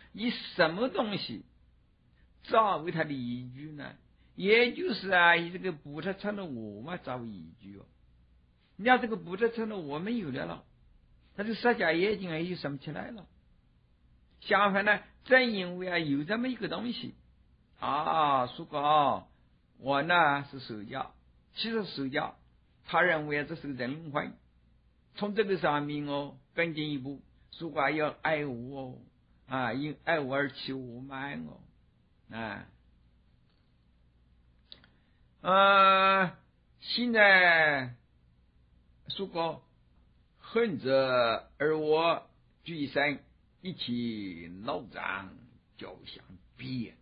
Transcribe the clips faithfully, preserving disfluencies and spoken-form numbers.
以什么东西作为他的依据呢？也就是啊，以这个不特成的我嘛作为依据哦。你要这个不特成的我没有了了，他的释迦业经啊又升起来了。相反呢，正因为啊有这么一个东西啊，说过我呢是受教，其实受教，他认为这是个人灵魂。从这个上面哦，更进一步，说过要爱我哦，啊，因爱我而起我慢哦，啊，呃，现在说过恨者而我俱生，一起闹仗交相逼。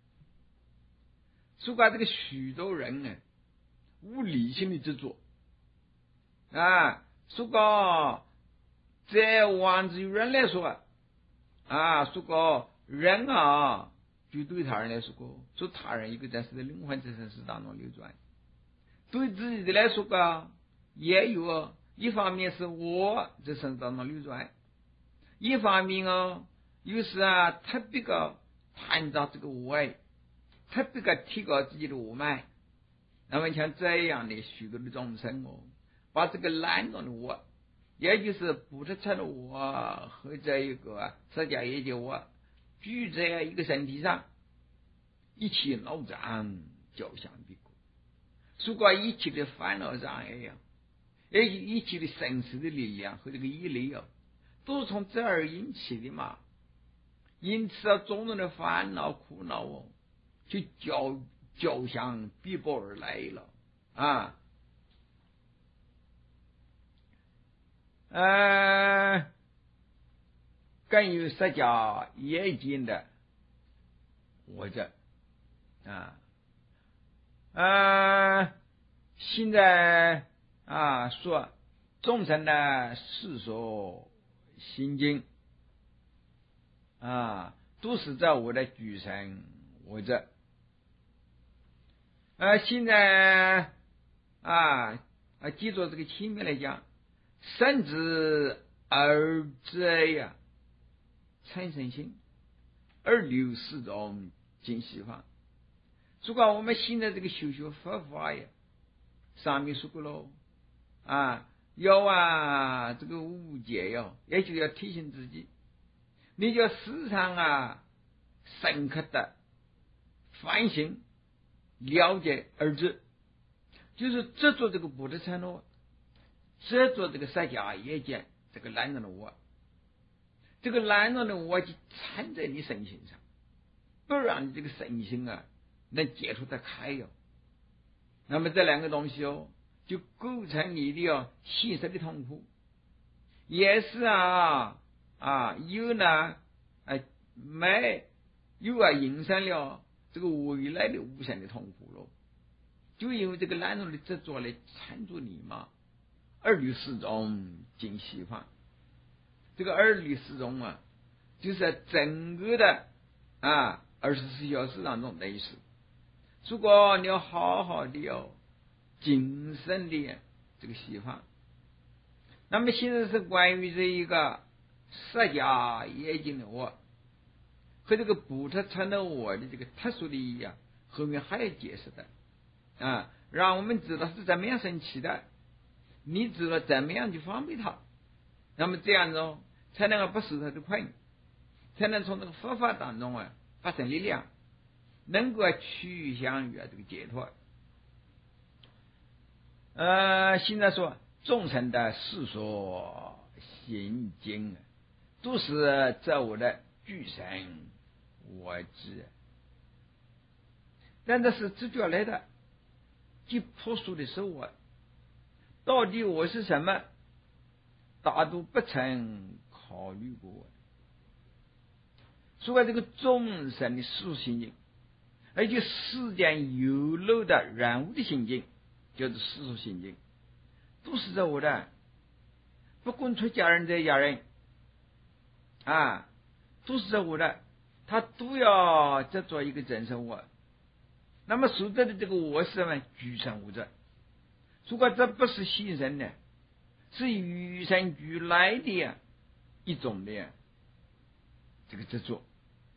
说过这个许多人呢，无理性的执着啊，说过在王子有人来说啊，说过人啊，就对他人来说过，说他人一个在是在灵魂之身是当中流转，对自己的来说个也有，一方面是我在身当中流转，一方面哦，又是啊特别个探照这个我爱，特别个提高自己的我慢。那么像这样的许多的众生哦，把这个懒惰的我，也就是不特成的我和这一个释迦业的我聚在一个身体上，一起闹仗交相逼过，如果一起的烦恼障碍呀，也一起的生死的力量和这个业力啊，都是从这儿引起的嘛。因此啊，众人的烦恼苦恼哦，就交交相逼迫而来了啊。呃，更有释迦业经的我这啊，呃，现在啊说众生的世所心经啊，都是在我的举身我这。呃，现在啊啊，记住这个前面来讲，甚至而者呀，产生心，而流四种尽西方。如果我们现在这个修学佛法呀，上面说过喽啊，要啊这个无解哟，也就要提醒自己，你就时常啊深刻的反省了解而知，就是执着这个不得承诺，执着这个释迦业见这个懒惰的我，这个懒惰的我就缠在你身心上，不让你这个身心啊能解脱得开哟。那么这两个东西哦，就构成你的哦现实的痛苦，也是啊啊有呢啊没有啊引生了这个未来的无限的痛苦咯。就因为这个懒惰的执着来缠住你嘛，二律四种尽西方。这个二律四种啊，就是在整个的啊二十四小时当中的意思。如果你要好好的要谨慎的这个西方，那么现在是关于这一个释迦业经的我和这个不特成的我的这个特殊的意义啊，后面还要解释的啊，让我们知道是怎么样生起的，你知道怎么样去防备它，那么这样子哦，才能够不受它的困，才能从这个佛法当中啊发生力量，能够趋向于这个解脱。呃，现在说众生的世所行经，都是在我的具身我知，但这是直觉来的，极朴素的生活，到底我是什么，大都不曾考虑过。所以这个众生的世俗心境，而且世间有漏的人物的心境，叫做世俗心境，都是在我的，不管出家人在家人啊，都是在我的，他都要执着一个真实我。那么所得的这个我是什么？具身无着。如果这不是心身的，是与生俱来的一种的这个执着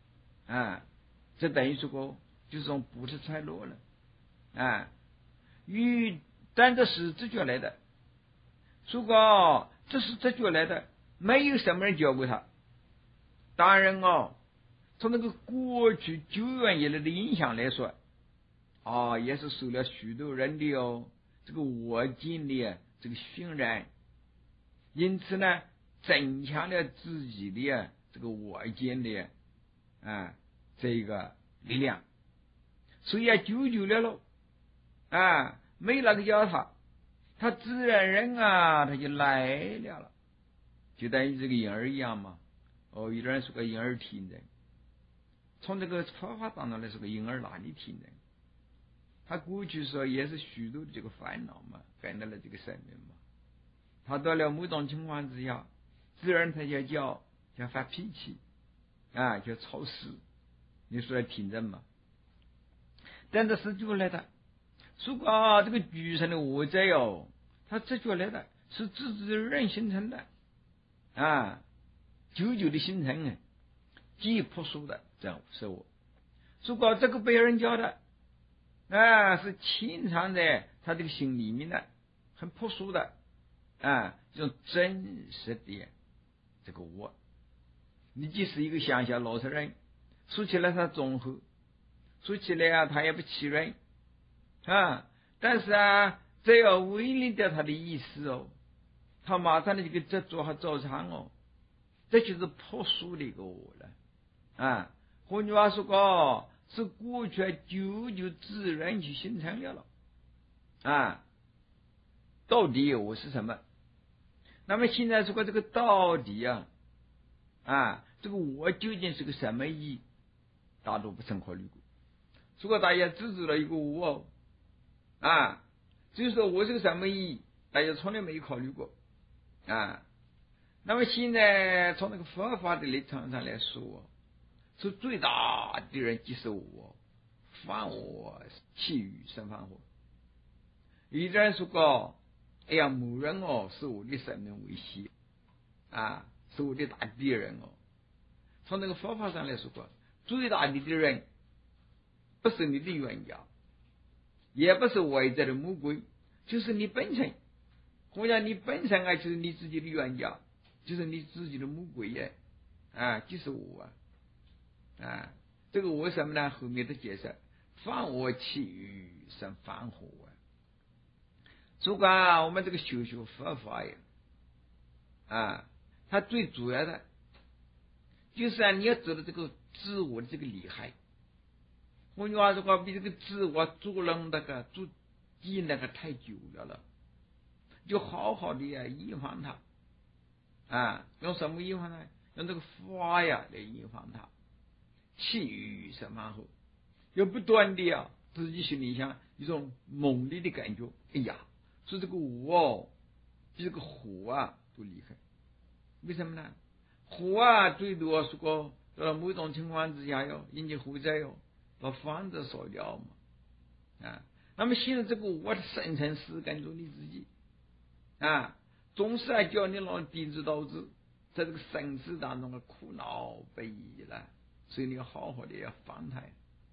啊，这等于说过就是从不是拆落了啊，与但这是直觉来的，如果这是直觉来的，没有什么人教过他。当然哦，从那个过去久远以来的影响来说，啊，也是受了许多人的哦这个我见的这个熏染，因此呢，增强了自己的这个我见的啊这个力量，所以啊，久久了喽啊，没那个教他，他自然人啊，他就来了了，就等于这个婴儿一样嘛。哦，有的人说个婴儿听人，从这个方法当中来说个婴儿哪里听人？他过去说也是许多的这个烦恼嘛，跟到了这个生命嘛。他到了某种情况之下，自然他就叫叫发脾气啊，叫吵事。你说来听人嘛？但这是就来的。如果啊，这个局上的我在哦，他直觉来的是自己的人形成的啊。久久的形成啊，极朴素的这样是我。如果这个被人教的啊，是潜藏在他这个心里面的，很朴素的啊，这种真实的这个我。你即使一个乡下老实人，说起来他综合，说起来啊他也不欺人啊，但是啊，只要违背掉他的意思哦，他马上的就给执着和照常哦。这就是朴素的一个我了啊！换句话说过，是过去久久自然去形成了了啊。到底我是什么？那么现在说过这个到底啊啊，这个我究竟是个什么意义？大家都不曾考虑过。如果大家只知道一个我啊，就是说我是个什么意义，大家从来没有考虑过啊。那么现在从那个佛法的立场上来说，是最大的人即是我，犯我其余生犯我。有的人说过，哎呀，某人哦是我的生命威胁啊，是我的大敌人哦。从那个佛法上来说过，最大的敌人不是你的冤家，也不是外在的魔鬼，就是你本身。或者你本身啊，就是你自己的冤家。就是你自己的魔鬼耶啊，就是我啊啊，这个我什么呢？后面的解释，犯我其余生反火啊。如果啊，我们这个修修佛法呀啊，它最主要的就是啊，你要知道这个自我的这个厉害。换句话说，比这个自我做人那个做记那个太久了了，就好好的啊预防它。啊，用什么预防呢？用这个法呀来预防它，其余生反后，要不断的啊，自己心里想一种猛烈的感觉。哎呀，说这个我比这个火啊都厉害。为什么呢？火啊，最多是个到某种情况之下哟，引起火灾哟，把房子烧掉嘛。啊，那么现在这个我的生成是跟着你自己啊。总是啊叫你让低知导致，在这个生死当中的苦恼不已了，所以你要好好的要防它。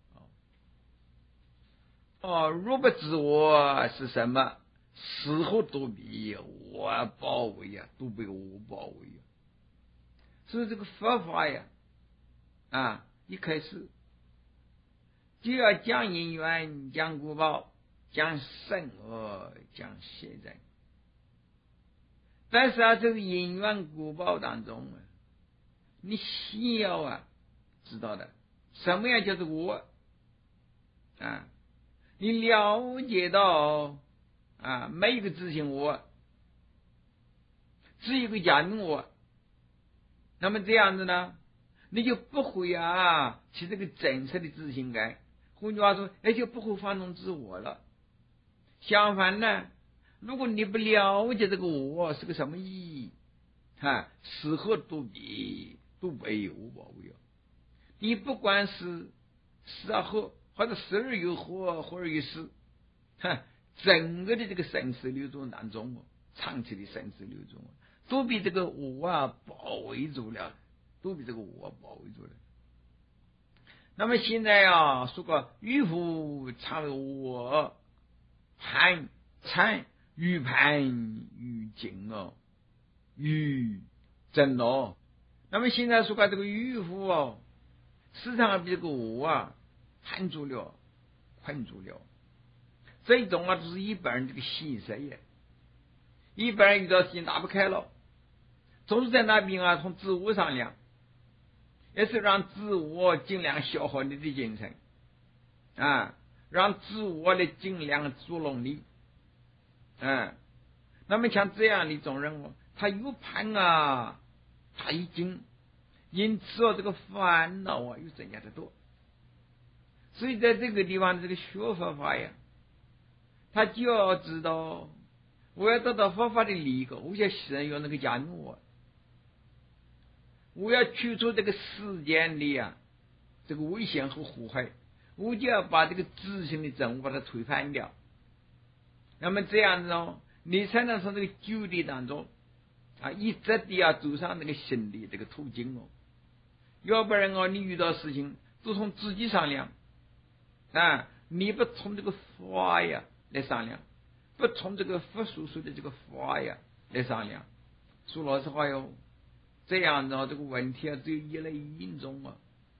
哦，若不知我是什么，死后都被我包围啊，都被我包围啊。所以这个佛法呀，啊，一开始就要讲因缘，讲果报，讲善恶，讲现在。但是啊，这个因缘果报当中啊，你先要啊知道的什么样叫做我啊？你了解到啊，没有个自性我，只有一个假名我，那么这样子呢，你就不会啊起这个真实的自信感。换句话说，也就不会发动自我了。相反呢，如果你不了解这个我是个什么意义，啊，死后都比都被我包围。你不管是死而后，或者死而有活，活而有死，哈，整个的这个生死流转当中，长期的生死流转，都被这个我啊包围住了，都被这个我包围住了。 那么现在啊，说个欲乎常为我，盼参欲盼欲尽哦，欲真哦。那么现在说个这个欲乎哦，市场被这个我啊hand住了，困住了。这种啊，都是一般人这个心色也。一般人遇到事情打不开了，总是在那边啊，从自我上量，也是让自我尽量消耗你的精神啊，让自我的尽量做努力啊。那么像这样的一种人物，他又盼啊，他已经因此啊，这个烦恼啊又增加的多。所以在这个地方，这个学佛法呀，他就要知道，我要得到佛法的利益，我要牺牲用那个加努，我要去除这个世间的啊这个危险和祸害，我就要把这个自性的真我把它推翻掉。那么这样子哦，你才能从这个旧的当中啊，一直的要走上那个新的这个途径哦。要不然哦，你遇到事情都从自己商量啊，你不从这个法呀来商量，不从这个佛所说的这个法呀来商量，说老实话哟，这样子这个问题啊，只有越来越严重啊。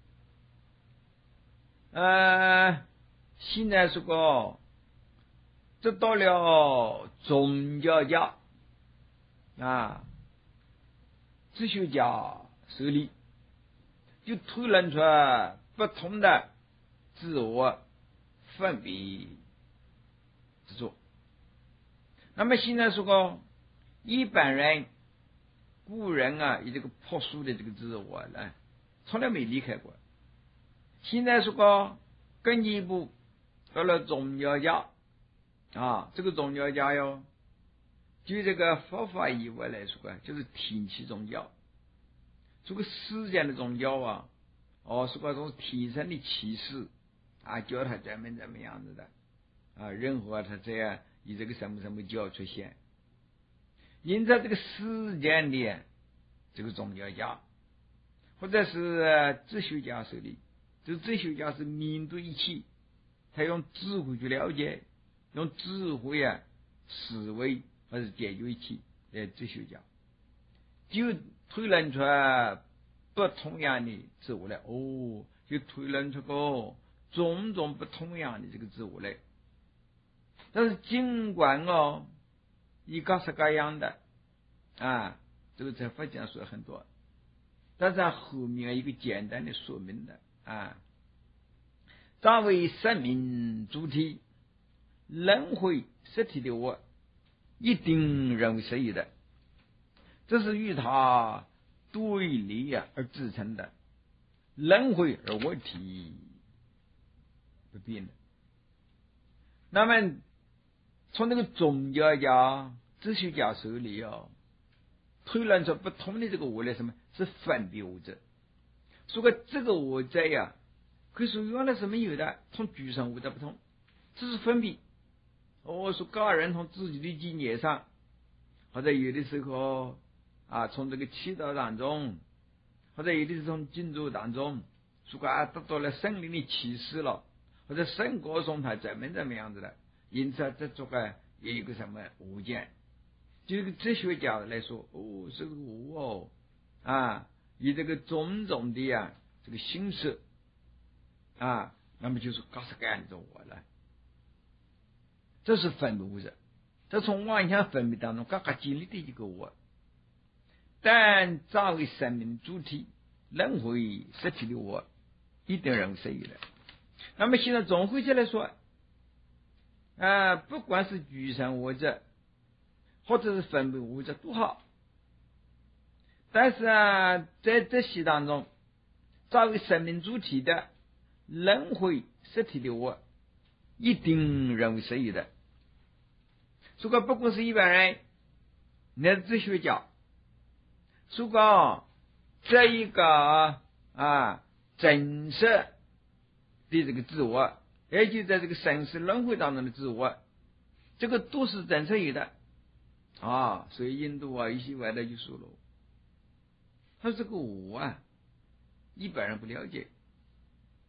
呃，现在说个，这到了宗教家啊，哲学家手里，就推论出不同的自我分别之作。那么现在说个一般人古人啊，以这个朴素的这个自我呢，从来没离开过。现在说个更进一步到了宗教家啊，这个宗教家哟，就这个佛法以外来说啊，就是天气宗教。这个世间的宗教啊，哦，说个这种天生的启示啊，教他怎么怎么样子的啊，任何他这样以这个什么什么教出现。因此这个世间的这个宗教家或者是哲学家手里，这个哲学家是面对一切，他用智慧去了解，用智慧啊思维或者解决一切的哲学家，就推论出不同样的自我来，哦，就推论出个种种不同样的这个自我来。但是尽管哦，一个是个样的啊，这个在佛讲说很多，但是后面一个简单的说明的啊，作为生命主体轮回实体的我，一定认为是有的，这是与他对立啊而制成的，轮回而我体不变的。那么从那个宗教家、哲学家手里啊，推论出不同的这个我来，什么是分别我者。说个这个我在呀、啊，可以说原来是没有的，从具身我者不同，这是分别。我说个人从自己的经验上，或者有的时候啊，从这个祈祷当中，或者有的是从静坐当中，说个啊得到了圣灵的启示了，或者圣歌颂他怎么怎么样子的。因此这做个有一个什么物件，就一个哲学家来说，哦，这个我哦啊，以这个种种的呀、啊、这个形式啊，那么就是各式各样的我了。这是分别物质，这从妄想分别当中各个建立的一个我。但作为生命主体轮回实体的我，一定认为是有的。那么现在总回起来说啊，不管是具身我者或者是分别我者都好，但是啊，在这些当中，作为生命主体的轮回实体的我，一定认为是有的。如果不管是一般人，乃至哲学家，如果这一个啊真实的这个自我，也就在这个生死轮回当中的自我，这个都是真实有的啊。所以印度啊一些外来就说了，他这个我啊一般人不了解，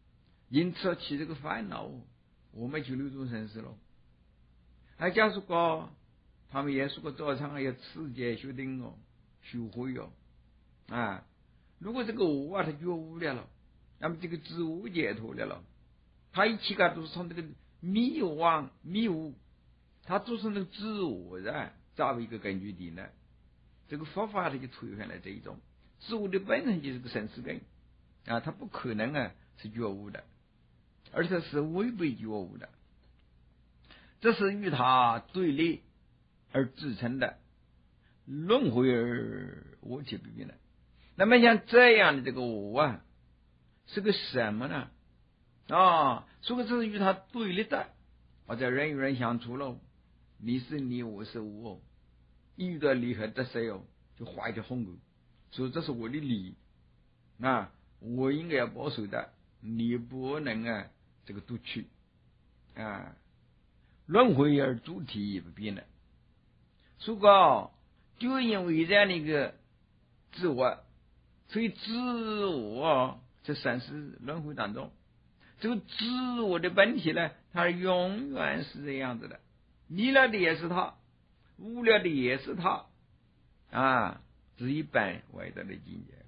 因此起这个烦恼，我们就流众生死了。而假如说他们也说过早上要持戒修定哦，修慧哦，啊，如果这个我啊他觉悟了了，那么这个自我解脱了了，他一切个都是从这个迷惘迷雾，他都是那个自我的找一个根据地呢。这个佛法它就推翻了这一种自我的本身就是个生死根啊，它不可能啊是觉悟的，而且是违背觉悟的，这是与它对立而自称的轮回而我去比拼的。那么像这样的这个我啊，是个什么呢？啊，所以这是与它对立的。或者人与人相处了，你是你，我是我，遇到利害得失哦，就画一条鸿沟，所以这是我的利啊，我应该要保守的，你不能啊这个夺取啊，轮回而主体也不变的。所以说，就因为这样的一个自我，所以自我在生死轮回当中，这个自我的本体呢，它永远是这样子的，迷了的也是他，无聊的也是他啊，是一般外道的境界了。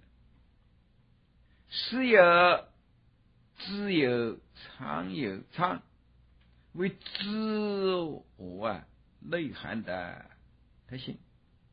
实有自有常有常，为自我啊内涵的特性。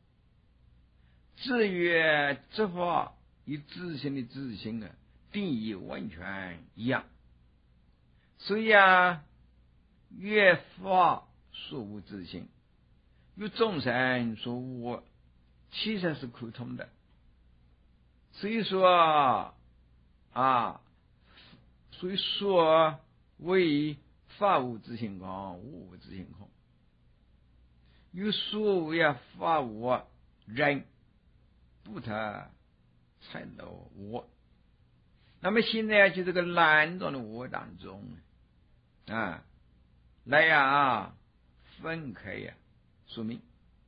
制约执法与自性的自性啊定义完全一样，所以啊，越法所无自性，与众生所无，其实是沟通的。所以说啊，所以说为法无自性空，无无自性空。有所谓啊法无人不他才能我。那么现在就这个两种的我当中啊，来呀啊分开呀说明。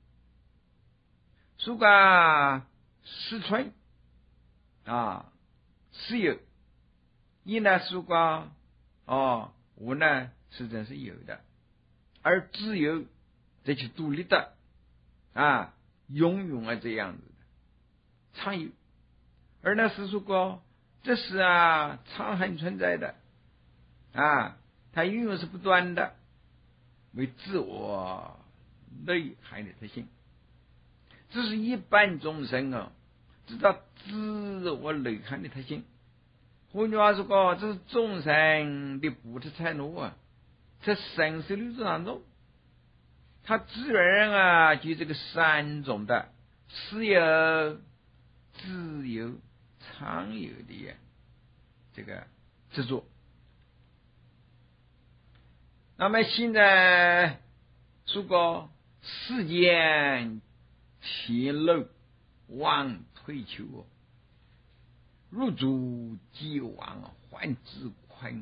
如果实存啊是有，一呢如果哦我呢实证是有的，而自由这是独立的啊，永远啊这样子的常有。而呢是如果这是啊常恒存在的啊，它永远是不断的，为自我内涵的特性。这是一般众生啊知道自我内涵的特性。换句话说过，这是众生的不得才能啊，在生死流转当中，他自然啊就这个三种的是有自由常有的这个执着。那么现在如果世间前路往退求，入主即往还自困，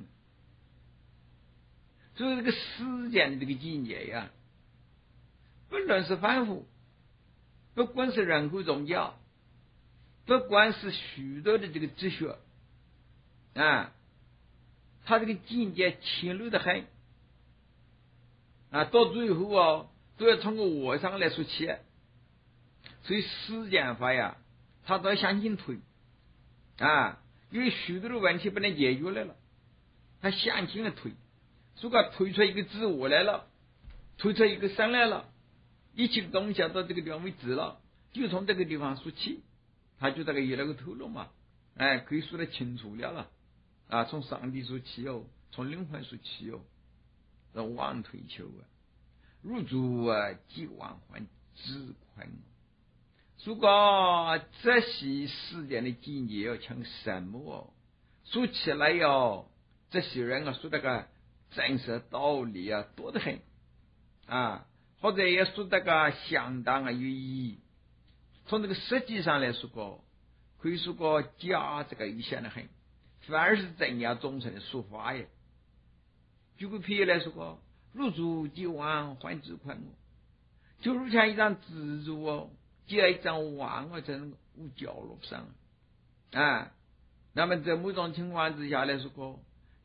所以这个世间的这个境界呀，不论是凡夫，不管是人口宗教，不管是许多的这个哲学啊，他这个境界侵入的很啊，到最后啊都要通过我上来说起。所以世间法呀，他都要向前推啊，因为许多的问题不能解决来了，他向前的推，如果推出一个自我来了，推出一个神来了，一切的东西到这个地方为止了，就从这个地方说起，他就这个有那个头脑嘛，哎，可以说得清楚了了啊，从上帝说起哦，从灵魂说起哦，这往退求啊，入主啊，即往还自困。如果这些世间的境界要像什么哦，说起来哟，这些人啊说那个真实道理啊多得很啊，或者也说那个相当啊有意义。从这个实际上来说过，可以说过价这个有限的很，反而是镇压众生的说法耶。举个譬如来说过，入主即往还自困，就如像一张蜘蛛哦，结一张网啊，在那个五角落上啊。那么在某种情况之下来说过，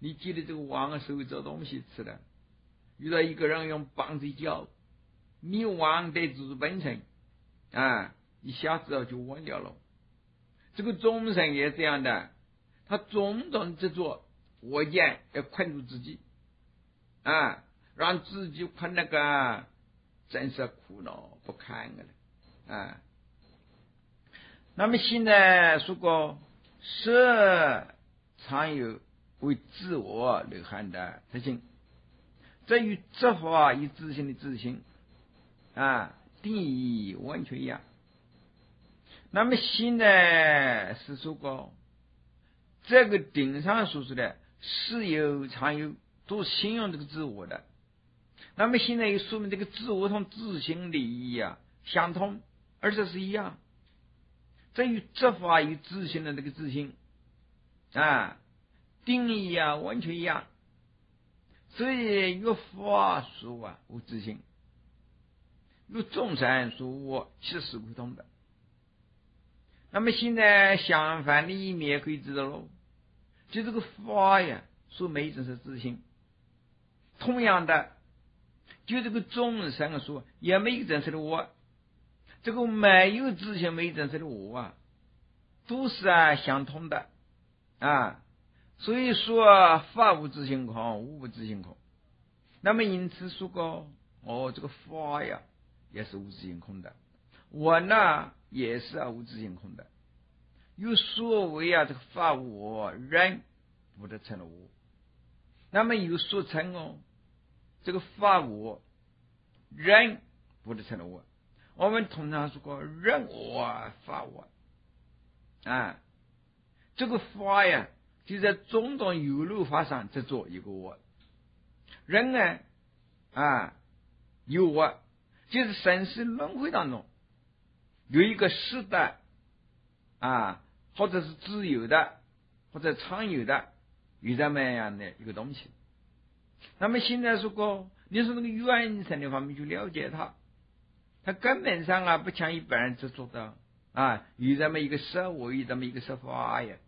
你记得这个王手找东西吃了，遇到一个人用棒子一脚，你王得自本成啊，一下子就忘掉了。这个众生也这样的，他种种执着，我见要困住自己啊，让自己困那个真是苦恼不堪的了啊。那么现在说过是常有为自我内涵的特性，这与执法与自性的自性啊定义完全一样。那么现在是说过这个顶上所说的是有常有都形容这个自我的，那么现在又说明这个自我同自性的意义啊相通，而且是一样，这与执法与自性的这个自性啊定义啊完全一样。所以有法说啊无自性，有众生说我其实是不同的。那么现在相反的一面可以知道喽，就这个法呀说没一种是自性，同样的就这个众生说也没有真实的我，这个没有自性没有真实的我啊都是啊相同的啊。所以说法无自性空，无无自性空。那么因此说过哦，这个法呀也是无自性空的，我呢也是啊无自性空的。有所谓啊这个法无我，人不得成了我。那么有所称哦，这个法无我，人不得成了我。我们通常说过人我法我啊，这个法呀就在种种有漏法上执着一个我。人呢啊有我，就是生死轮回当中有一个实的啊，或者是自由的，或者常有的，有这么样的一个东西。那么现在说过，你说那个原生的方面去了解它，它根本上啊不像一般人执着的啊，有这么一个色我，有这么一个色法呀。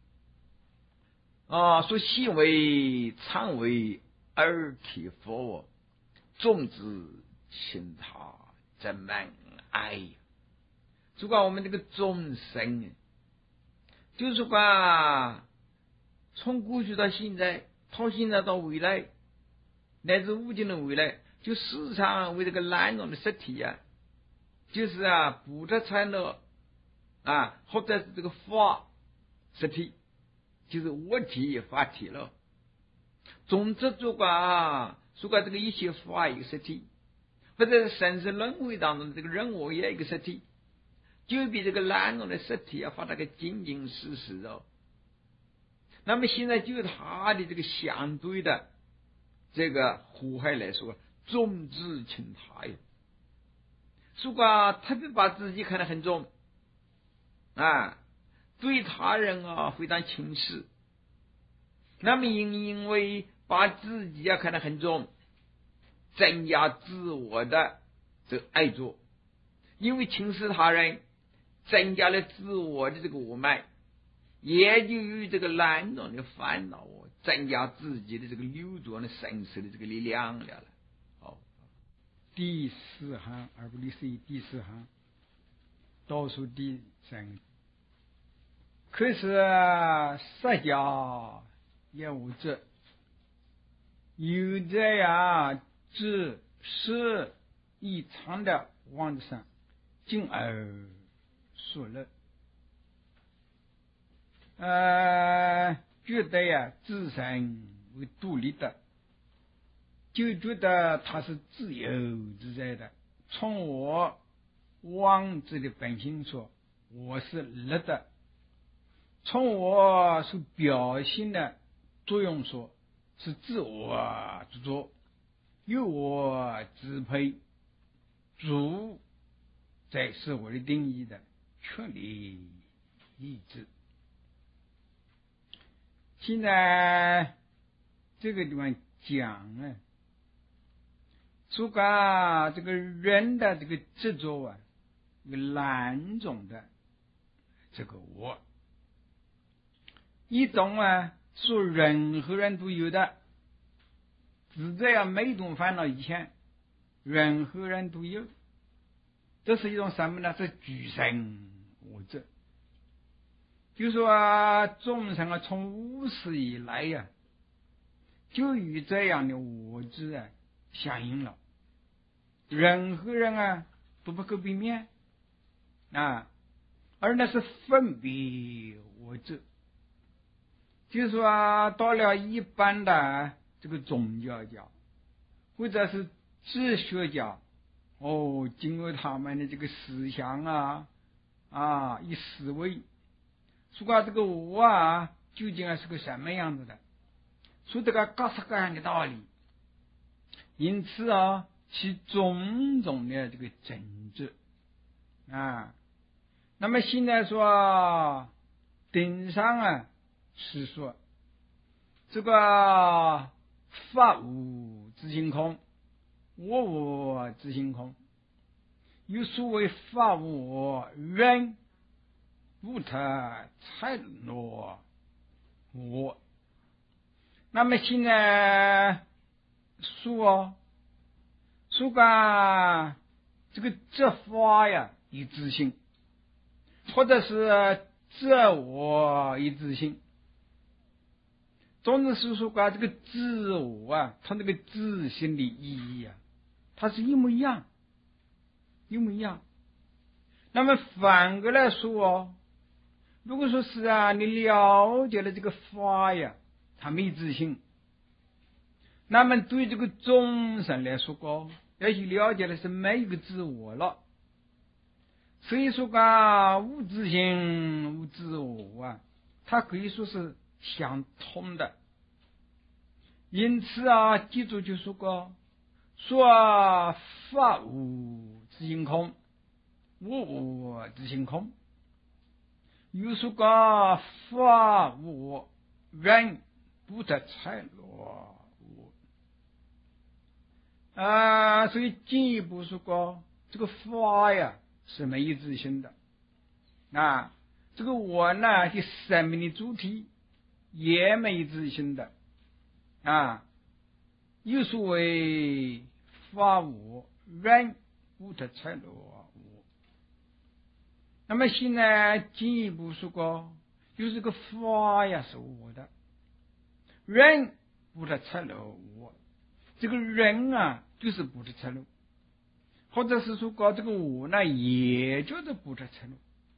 啊，说细为常为而体佛，众之亲他真蛮爱。主管我们这个众生，就是说从过去到现在，从现在到未来，乃至无尽的未来，就时常为这个懒惰的实体啊，就是啊不得产乐啊，或者是这个法实体，就是我体法体了。总之主管主管这个一切法一个实体，或者是生死轮回当中的这个人我也一个实体，就比这个懒惰的实体要发那个精精实实哦。那么现在就他的这个相对的这个祸害来说，众之轻他呀，如果特别把自己看得很重啊，对他人啊非常轻视，那么因因为把自己啊看得很重，增加自我的这个爱着，因为轻视他人，增加了自我的这个我慢，也就与这个懒惰的烦恼增加自己的这个流转的生死的这个力量了了。好， 第四行二百六十一第四行倒数第三个，可是释迦也无这有这样只是异常的往上进而说了，呃，觉得呀自身为独立的，就觉得他是自由自在的。从我妄自的本性说，我是乐的；从我所表现的作用说，是自我执着，由我支配，主在社会的定义的权利意志。现在这个地方讲啊，说个这个人的这个执着啊，有两种的这个我，一种啊说任何人都有的，只这样每种烦恼以前，任何人都有。这是一种什么呢？是具身我执。就说啊，众生啊，从无始以来呀、啊，就与这样的我执啊相应了。任何人啊都不可避免啊，而那是分别我执。就是说啊，到了一般的这个宗教家或者是哲学家，哦，经过他们的这个思想啊啊一思维，说这个我啊究竟啊是个什么样子的，说这个各式各样的道理，因此啊其种种的这个争执啊。那么现在说顶上啊是说这个法无自性空，我无自性空，有所谓法无人不特采罗我。那么现在说说个这个这法呀一致性，或者是自我一致性，总之是说啊，这个自我啊，它那个自性的意义啊，它是一模一样，一模一样。那么反过来说哦，如果说是啊，你了解了这个法呀，它没自性，那么对这个众生来说哦，要去了解的是没有个自我了。所以说啊，无自性无自我啊，它可以说是相通的。因此啊，记住就说过，说法无自性空，我无自性空。又说个法无人不得采罗我啊，所以进一步说过，这个法呀是没有自性的啊，这个我呢是生命的主体，也没有自性的啊。又所谓法无人不得采罗我。那么现在进一步说过，就这个法呀是我的，人不得采罗我。这个人啊就是不得采罗，或者是说搞这个我呢也就是不得采罗。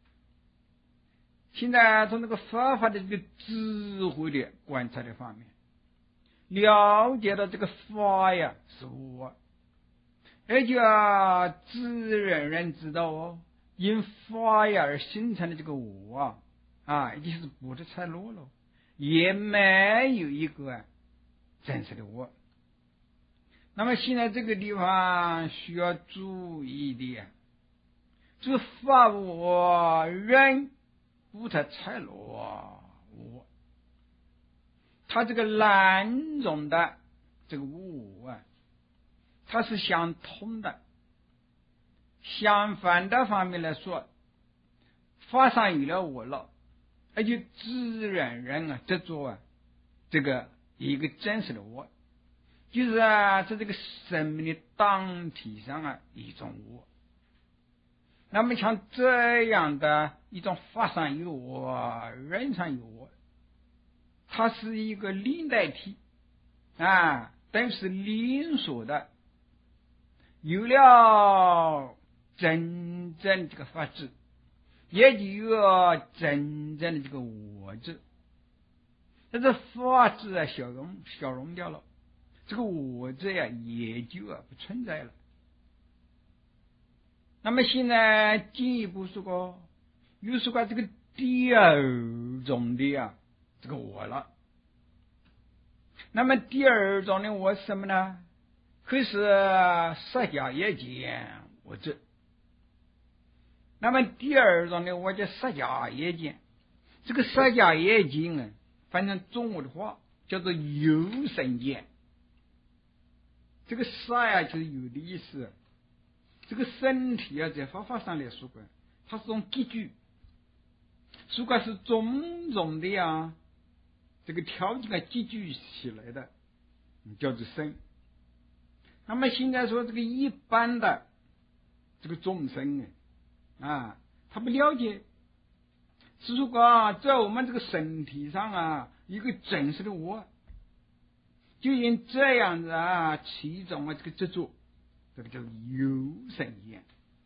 现在从那个佛法的这个智慧的观察的方面，了解到这个法呀是我，而且啊自然人知道哦，因法呀而形成的这个我啊啊已经是不得采罗了，也没有一个、啊、真实的我。那么现在这个地方需要注意的、啊，这法我人不得采罗我，它这个两种的这个我啊，它是相通的。相反的方面来说，法上有了我了，而且自然人啊执着啊这个一个真实的我，就是啊在这个生命的当体上啊一种我。那么像这样的一种法上有我，人上有我，它是一个连带体啊，等于是连锁的。有了真正这个法治，也就有真正的这个我治。但是法治啊消融消融掉了，这个我治呀、啊、也就啊不存在了。那么现在进一步说过，又说过这个第二种的啊这个我了。那么第二种的我是什么呢？可是色假业见我治。那么第二种呢，我叫色假业见。这个色假业见啊，反正中国的话叫做有生见。这个色呀就是有的意思。这个身体啊，在佛法上来说过，它是种集聚，说过是种种的啊， 这个条件啊集聚起来的，叫做生。那么现在说这个一般的这个众生啊，他不了解，是说啊，在我们这个身体上啊，一个真实的我，就因这样子啊，起一种啊这个执着，这个叫有生厌。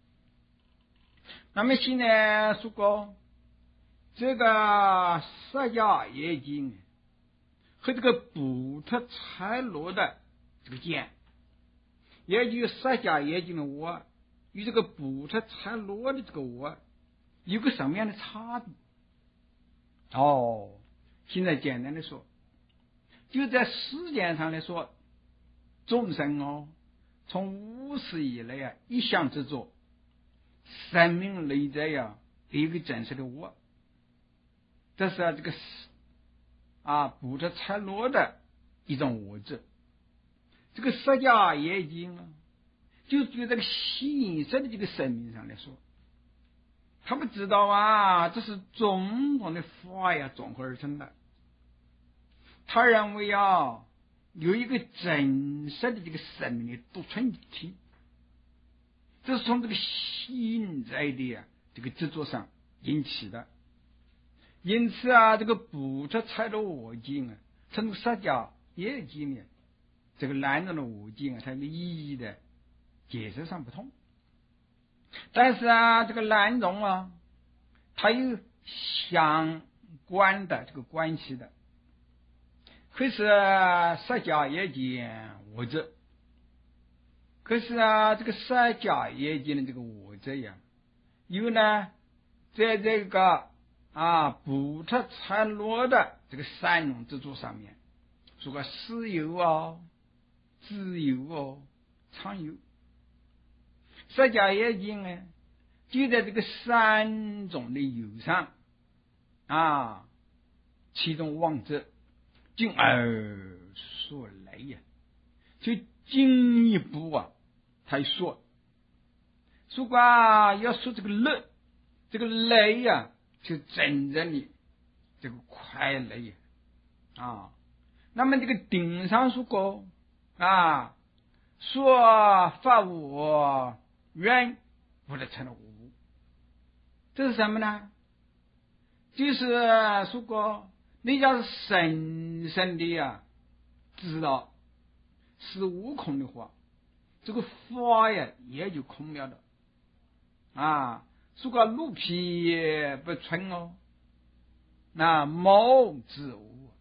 那么现在说过这个释迦耶经和这个补特伽罗的这个见，也就是释迦耶经的我与这个补特伽罗的这个我有个什么样的差别？哦，现在简单的说，就在时间上来说，众生哦，从无始以来啊，一向执着生命内在呀有一个真实的我，这是啊这个啊补特伽罗的一种我执。这个释迦耶经啊，就对这个现实的这个生命上来说，他们知道啊，这是种种的法呀综合而成的。他认为啊，有一个真实的这个生命的独存体，这是从这个现在的啊这个执着上引起的。因此啊，这个补特伽罗我经啊，从这个释迦耶经呢，这个南传的我经啊，它的意义的解释上不同。但是啊，这个南传啊，它有相关的这个关系的。可是啊，释迦耶经我执，可是啊，这个释迦耶经的这个我执呀，有呢，在这个啊补特伽罗的这个三种执着上面，说个私有哦、自由哦、常有。释迦耶经呢，就在这个三种的有上啊，其中妄执，进而说来呀，就进一步啊，他说，如果啊要说这个乐，这个乐呀，就真正的这个快乐呀啊。那么这个顶上说过啊，说法无缘不能成了无，这是什么呢？就是说过，你要是深深的呀知道是无空的话，这个法呀也就空了的啊。如果鹿皮不存哦，那毛之无，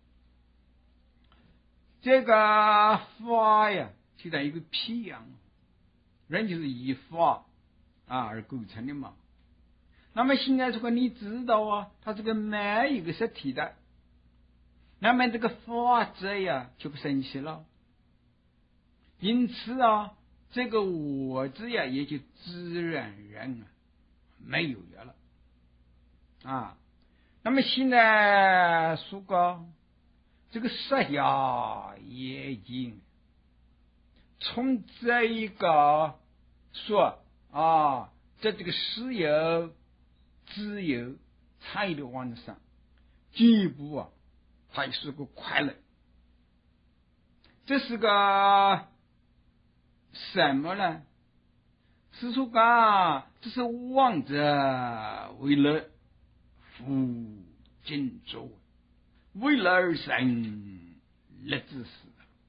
这个法呀就像一个皮一样，人就是以法啊而构成的嘛。那么现在如果你知道啊，它这个没有个实体的，那么这个法则呀就不生气了。因此啊，这个我字呀也就自然而然啊没有了啊。那么现在说过这个释迦耶经，从这一个说啊，在这个私有、自由、参与的网上，进一步啊，它也是个快乐。这是个什么呢？是说啊，这是妄者为乐，复尽作，为乐而生，乐之死。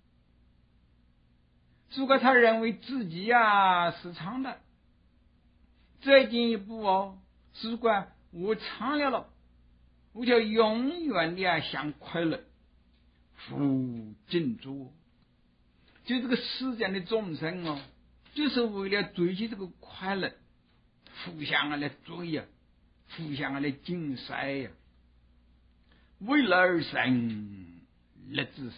如果他认为自己啊是常的，再进一步哦，如果我常了了，我就永远的啊想快乐，复尽作。就这个世间的众生哦，就是为了追求这个快乐，互相啊来追呀，互相啊来竞赛呀，为乐而生，乐之死。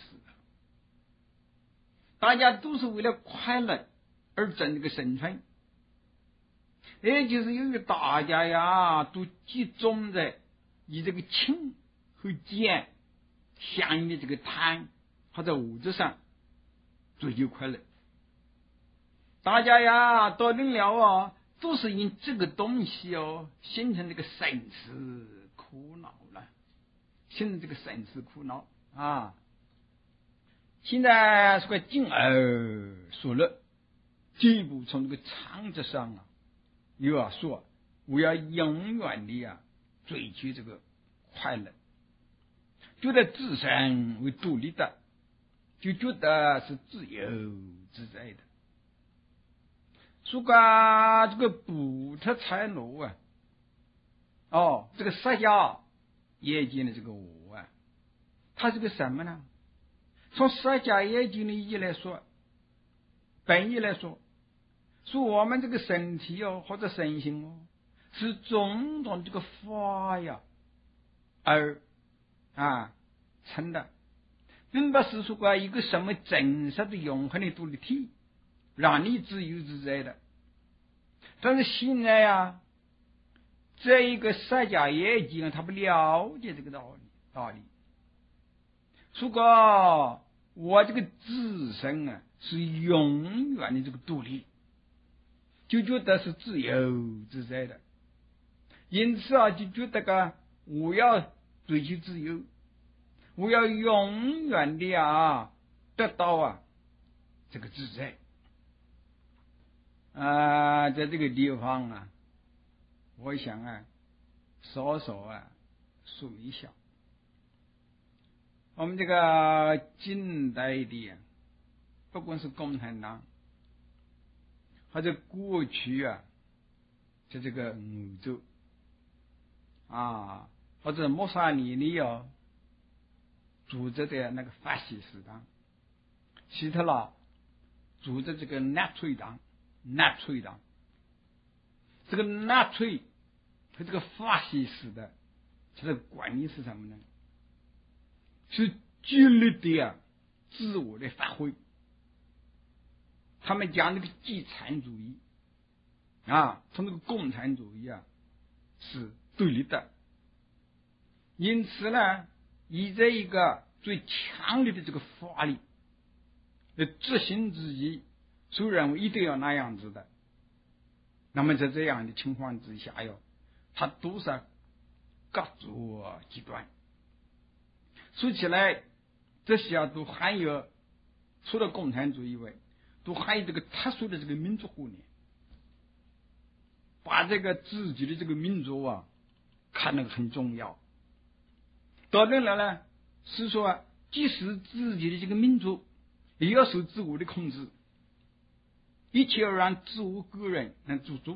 大家都是为了快乐而争这个生存，也就是由于大家呀都集中在以这个情和见相应的这个贪或者物质上追求快乐，大家呀到临了啊，都是因这个东西哦形成这个生死苦恼了，形成这个生死苦恼。 啊。现在是个进而说了，进一步从这个常识上啊，又要说，我要永远的啊追求这个快乐，觉得自身为独立的，就觉得是自由自在的。说个这个布特柴罗啊，哦，这个释迦眼睛的这个我啊，它是个什么呢？从释迦眼睛的意义来说，本意来说，说我们这个身体哦，或者身心哦，是种种这个法呀而啊成的，并不是说过一个什么真实的永恒的独立体，让你自由自在的。但是现在呀，这一个释迦眼睛他不了解这个道理道理。说过我这个自身啊是永远的这个独立，就觉得是自由自在的，因此啊就觉得个我要追求自由，我要永远的啊得到啊这个自在啊。在这个地方啊，我想啊稍稍啊说一下，我们这个近代的啊，不管是共产党或者过去啊在这个欧洲啊，或者墨索里尼哦组织的那个法西斯党，希特勒组织这个纳粹党，纳粹党，这个纳粹和这个法西斯的它的观念是什么呢？是激烈的啊自我的发挥。他们讲那个极产主义啊，从这个共产主义啊是对立的，因此呢，以这一个最强烈的这个法力来执行自己所认为一定要那样子的。那么在这样的情况之下哟，他都是各做极端。说起来，这些啊都含有除了共产主义外，都含有这个特殊的这个民族观念，把这个自己的这个民族啊看得很重要。当然了呢，是说即使自己的这个民族也要受自我的控制，一切要让自我个人能做主。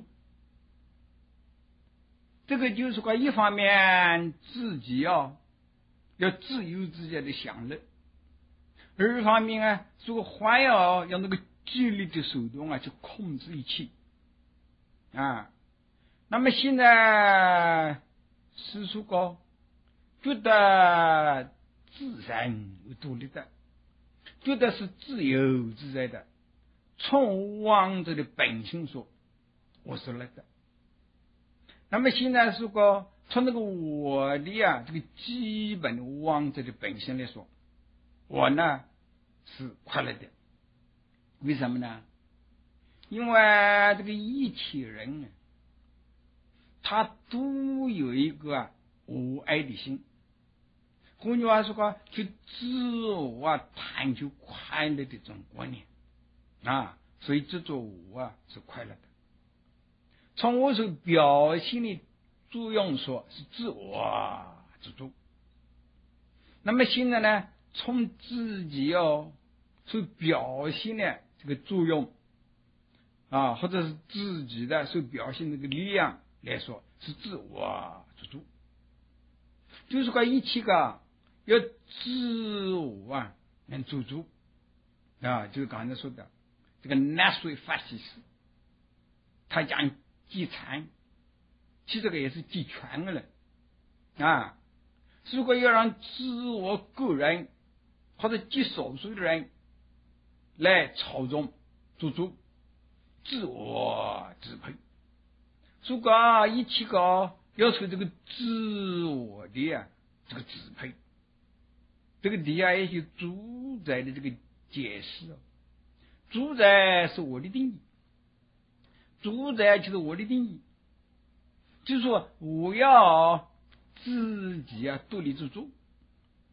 这个就是说，一方面自己啊要自由自在的享乐，二方面啊，说还要用那个激烈的手段啊去控制一切啊。那么现在是说个觉得自然为独立的，觉得是自由自在的，从王者的本性说，我是来的。那么现在是个从那个我的啊这个基本的王者的本性来说，我呢是快乐的。为什么呢？因为这个一切人啊，他都有一个啊无爱的心，换句话说个，去自我啊探求快乐的这种观念啊，所以这种我啊是快乐的。从我所表现的作用说，是自我自主。那么现在呢，从自己哦所表现的这个作用啊，或者是自己的所表现的这个力量来说，是自我自主。就是说一切个要自我啊能做主啊，就是刚才说的这个纳粹法西斯，他讲集权，其实这个也是集权的人啊。如果要让自我个人或者极少数的人来操纵做主，自我支配，如果一切个要求这个自我的啊这个支配，这个底下也就主宰的这个解释哦。主宰是我的定义，主宰就是我的定义，就是说我要自己啊独立自主，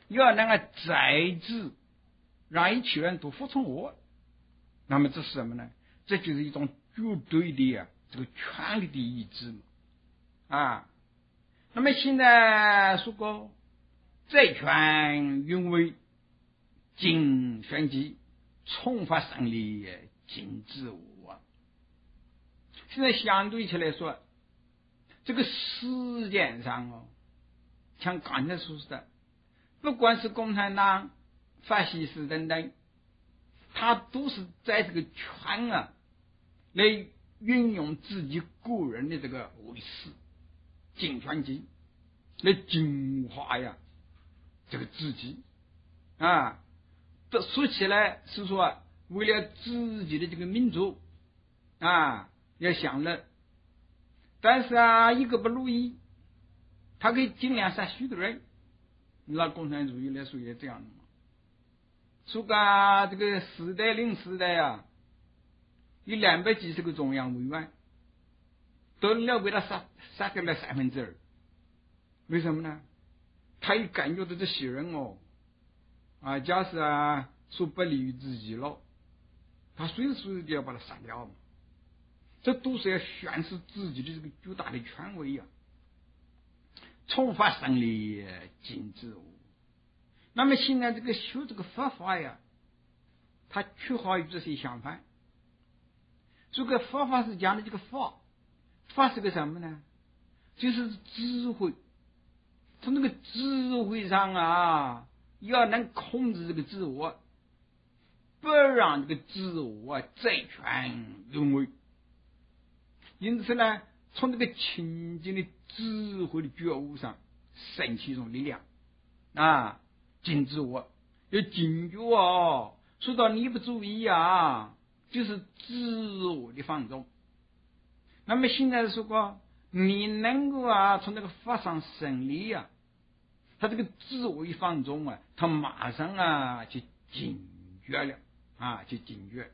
要能够宰制，让一切人都服从我。那么这是什么呢？这就是一种绝对的啊，这个权力的意志嘛。啊，那么现在说过，债权允为尽选举，重发胜利尽自我啊。现在相对起来说，这个时间上哦，像刚才说的，不管是共产党、法西斯等等，他都是在这个权啊来运用自己个人的这个威势、竞选机来净化呀这个自己啊。这说起来是说，为了自己的这个民族啊要享乐，但是啊一个不如意，他可以尽量杀许多人。那共产主义来说也这样的嘛。说个这个时代领时代啊，有两百几十个中央委员，都了被他杀杀掉了三分之二。为什么呢？他一感觉到这些人哦，啊，假使啊说不利于自己了，他随时随地要把他杀掉嘛。这都是要宣示自己的这个巨大的权威呀、啊，重发胜利尽自我。那么现在这个修这个佛法呀，它却好与这些相反。这个佛法是讲的这个法，法是个什么呢？就是智慧。从这个智慧上啊，要能控制这个自我，不让这个自我债权沦为。因此呢，从这个清净的智慧的觉悟上升起一种力量啊，禁止我要警觉哦。说到你不注意啊，就是自我的放纵。那么现在说过，你能够啊从这个法上胜利啊，他这个自我一放纵啊，他马上啊就警觉了啊，就警觉。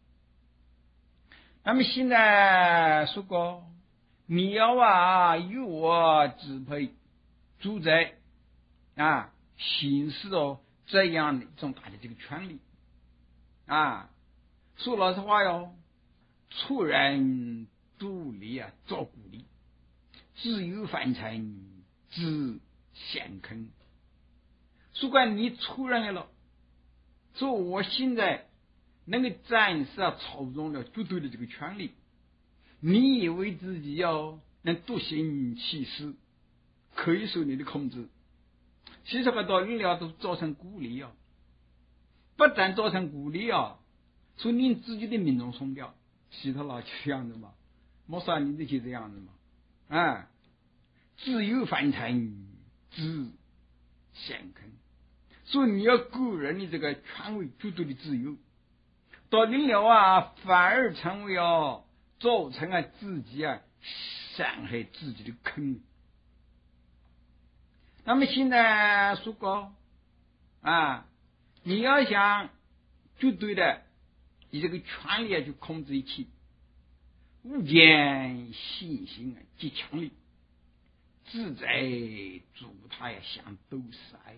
那么现在说过，你要啊由我支配、主宰啊，行使哦这样的一种大的这个权利啊。说老实话哟，出人独立啊，做鼓励，自由凡尘，自显坑。如果你出人了，说我现在能够暂时啊操纵了绝对的这个权利，你以为自己要能独行其事，可以受你的控制，其实个道理了都造成孤立啊，不但造成孤立啊，说你自己的命中松掉，其他老这样的嘛，没说你这些这样的嘛，啊，自由凡尘，自显坑。所以你要个人的这个权威绝对的自由，到临了啊，反而成为哦，造成啊自己啊伤害自己的坑。那么现在说过啊，你要想绝对的以这个权力去控制一切，物件信心啊极强烈，自在主他也想都塞。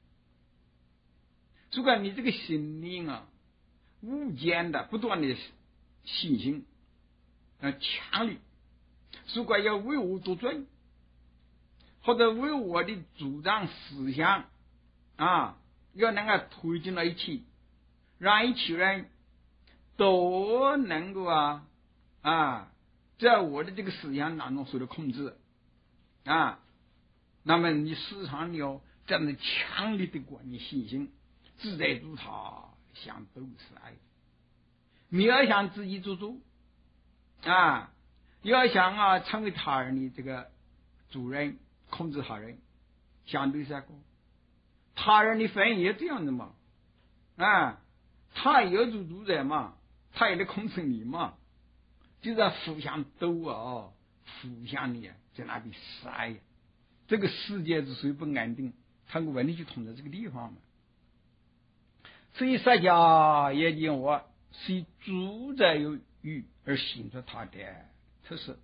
如果你这个心灵啊无间的不断的信心啊强烈，如果要唯我独尊，或者为我的主张思想啊要能够推进到一起，让一群人都能够啊啊在我的这个思想当中受到控制啊，那么你时常有这样的强烈的观念信心，自在主他想都是爱。你要想自己做主啊，要想啊成为他人的这个主人，控制他人，相对下过他人的反应也这样的嘛啊，他也要做主宰嘛，他也得控制你嘛，就是互相斗啊，互相的在那里塞呀。这个世界之所以不安定，他个问题就通在这个地方嘛。所以释迦也讲我是以主宰有欲而显出他的特色。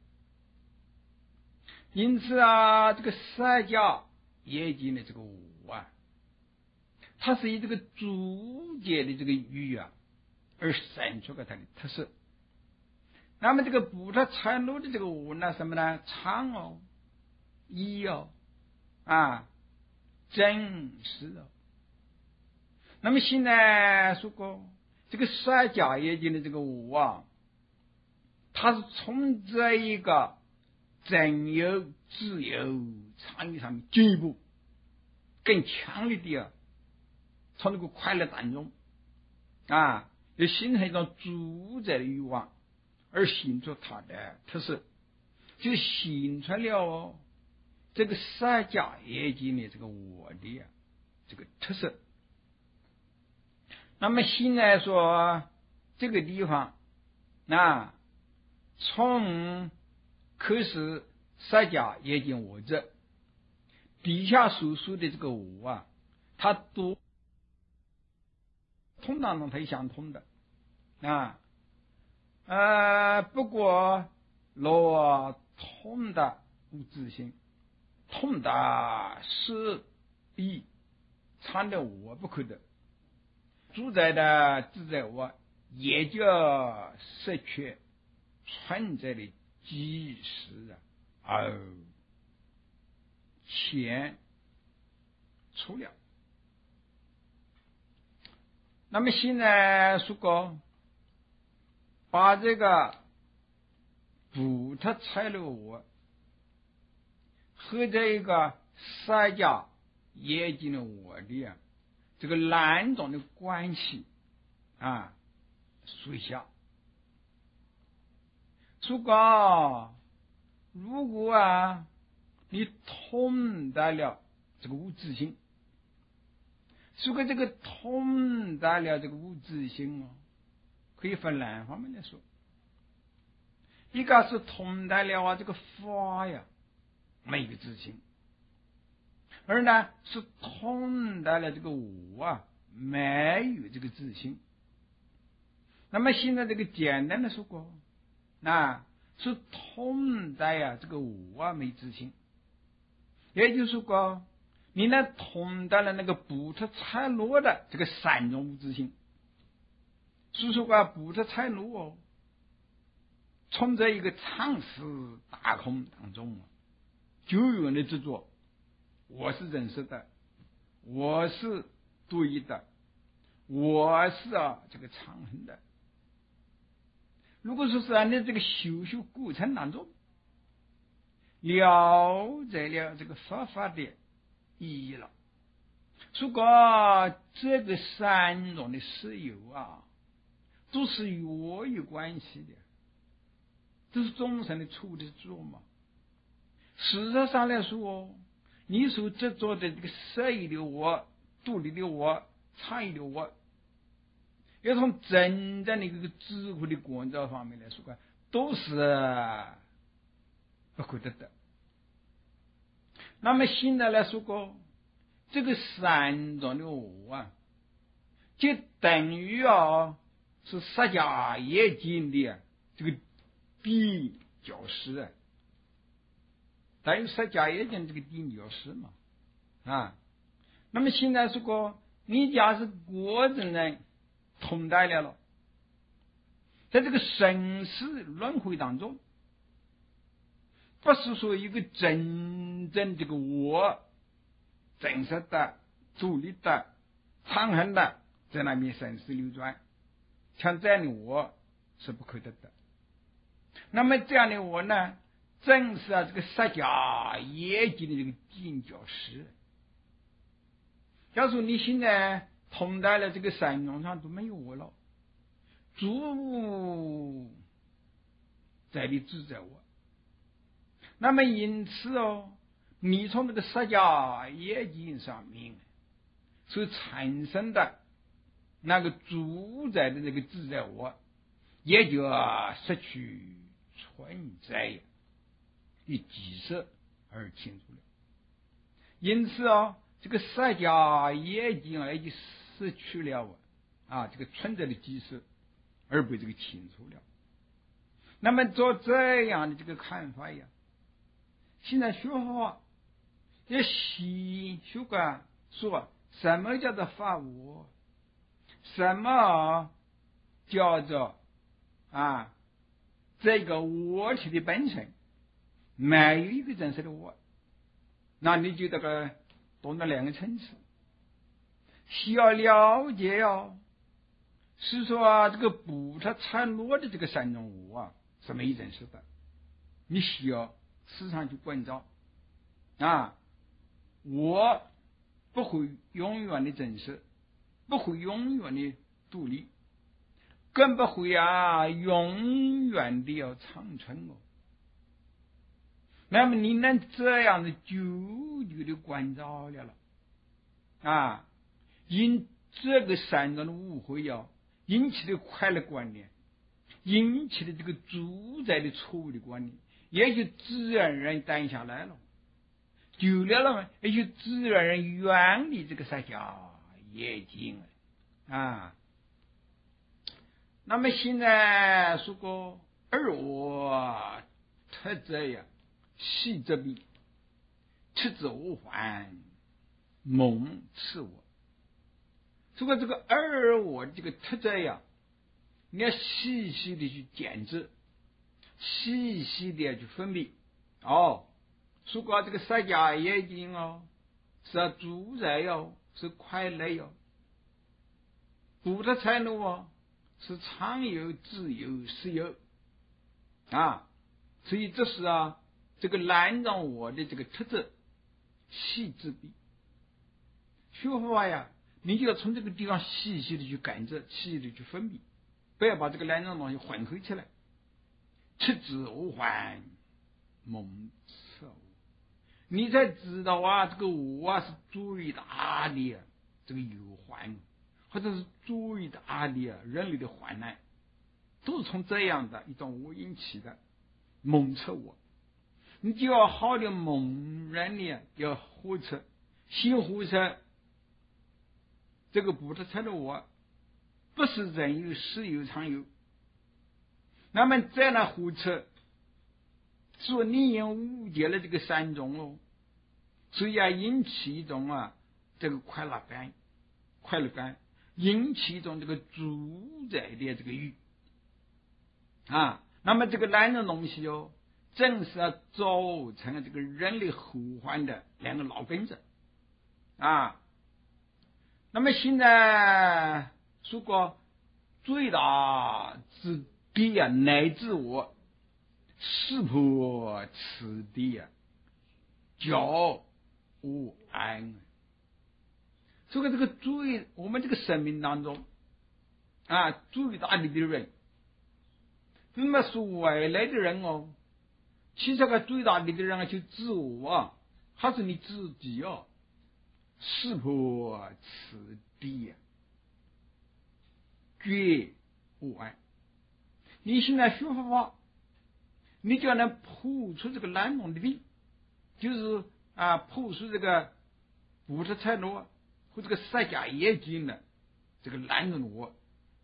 因此啊，这个释迦也讲的这个我啊， 它是以这个竹节的这个语啊而生出个它的特色。那么这个不他采录的这个我呢什么呢？唱哦，一哦，啊，真实哦。那么现在说过这个三甲业经的这个我啊，它是从这一个真有自由参与上面进一步更强烈的啊，从这个快乐当中啊，又形成一种主宰的欲望，而形出它的特色，就形成了哦这个三甲业经的这个我的啊这个特色。那么现在说这个地方啊，从开始三甲业经我这底下所说的这个我啊，它都通当中它是相通的啊，呃，不过若通的无自性，通的是一常的我不可得，主宰的自在我也就失去存在的即时啊，而前除了。那么现在说过把这个不特采了我和这一个三甲业经的我的啊这个两种的关系啊说一下。说过如果啊你通达了这个无自性，说过这个通达了这个无自性哦，可以分两方面来说。一个是通达了啊这个法呀没有自性，而呢是通达了这个我啊没有这个自性。那么现在这个简单的说过，那是通达呀这个我啊没自性，也就是说你呢通达了那个不特采罗的这个三种无自性。所以说啊不特采罗哦，从这一个常识大空当中就有人的执着，我是真实的，我是独一的，我是啊这个常恒的。如果说是按照这个修修过程当中了解了这个佛法的意义了，如果这个三种的事有啊都是与我有关系的，这是众生的处的作嘛。事实上来说，你所执着的这个色意的我、独立的我、差异的我，要从真正的这个智慧的观照方面来说，都是不可得的。那么现在来说过，这个三种的我啊，就等于啊是三甲业经的啊这个地教师啊，等于三甲业经这个地教师嘛啊。那么现在说过，你假是果真呢通达了了，在这个生死轮回当中，不是说一个真正这个我真实的、独立的、长恒的在那边生死流转，像这样的我是不可得的。那么这样的我呢，正是啊这个三甲业经的这个定教师。要说你现在通达了这个三种上都没有我了，主在的自在我。那么因此哦，你从这个三甲业经上面所产生的那个主宰的这个自在我，也就失去存在与即色而清楚了。因此哦，这个三甲业经啊，已经失去了啊这个存在的即色，而被这个清楚了。那么做这样的这个看法呀，现在学法要细学个说什么叫做法我？什么叫做啊这个我体的本身？没有一个真实的我，那你就这个懂得两个层次，需要了解哦。是说啊，这个不他参落的这个三种我啊是没真实的，你需要时常去关照啊。我不会永远的真实，不会永远的独立，更不会啊永远的要长存哦。那么你能这样的久久的关照了了啊，因这个三种的误会呀、啊，引起的快乐观念，引起的这个主宰的错误的观念，也就自然而然淡下来了。久了了嘛，也就自然而然远离这个撒迦耶经啊。那么现在说过二我特质呀，细则比赤子无还，蒙次我。如果这个二我这个特质呀，你要细细的去检知，细细的去分别哦。如果这个撒迦耶经哦，是要主宰哟，是快乐哟；不得财路哦，是常有、自由、实有啊。所以这是啊，这个难让我的这个特质细致比学法呀，你就要从这个地方细细的去感知，细细的去分别，不要把这个两种东西混合起来。赤子无还，蒙次我。你才知道啊，这个我啊是最大的这个忧患，或者是最大的人类的患难，都是从这样的一种我引起的蒙测我。你就要好的蒙人呢，要护测，先护测这个不得测的我，不是人有、事有、常有。那么再来护测，说你也误解了这个三种哦，所以要引起一种啊这个快乐感，快乐感，引起一种这个主宰的这个欲啊。那么这个两种东西哦，正是要造成这个人类后患的两个老根子啊。那么现在如果最大之敌啊，乃至我识破此地啊，叫无安。这个这个最我们这个生命当中啊，最大的敌人，那么说外来的人哦，其实这个最大的敌人啊，就自我啊，还是你自己哦。识破此地啊，绝无安。你现在学法，你就要能破除这个懒惰的地，就是啊，破除这个不是财路和这个撒迦耶经的这个懒惰的我，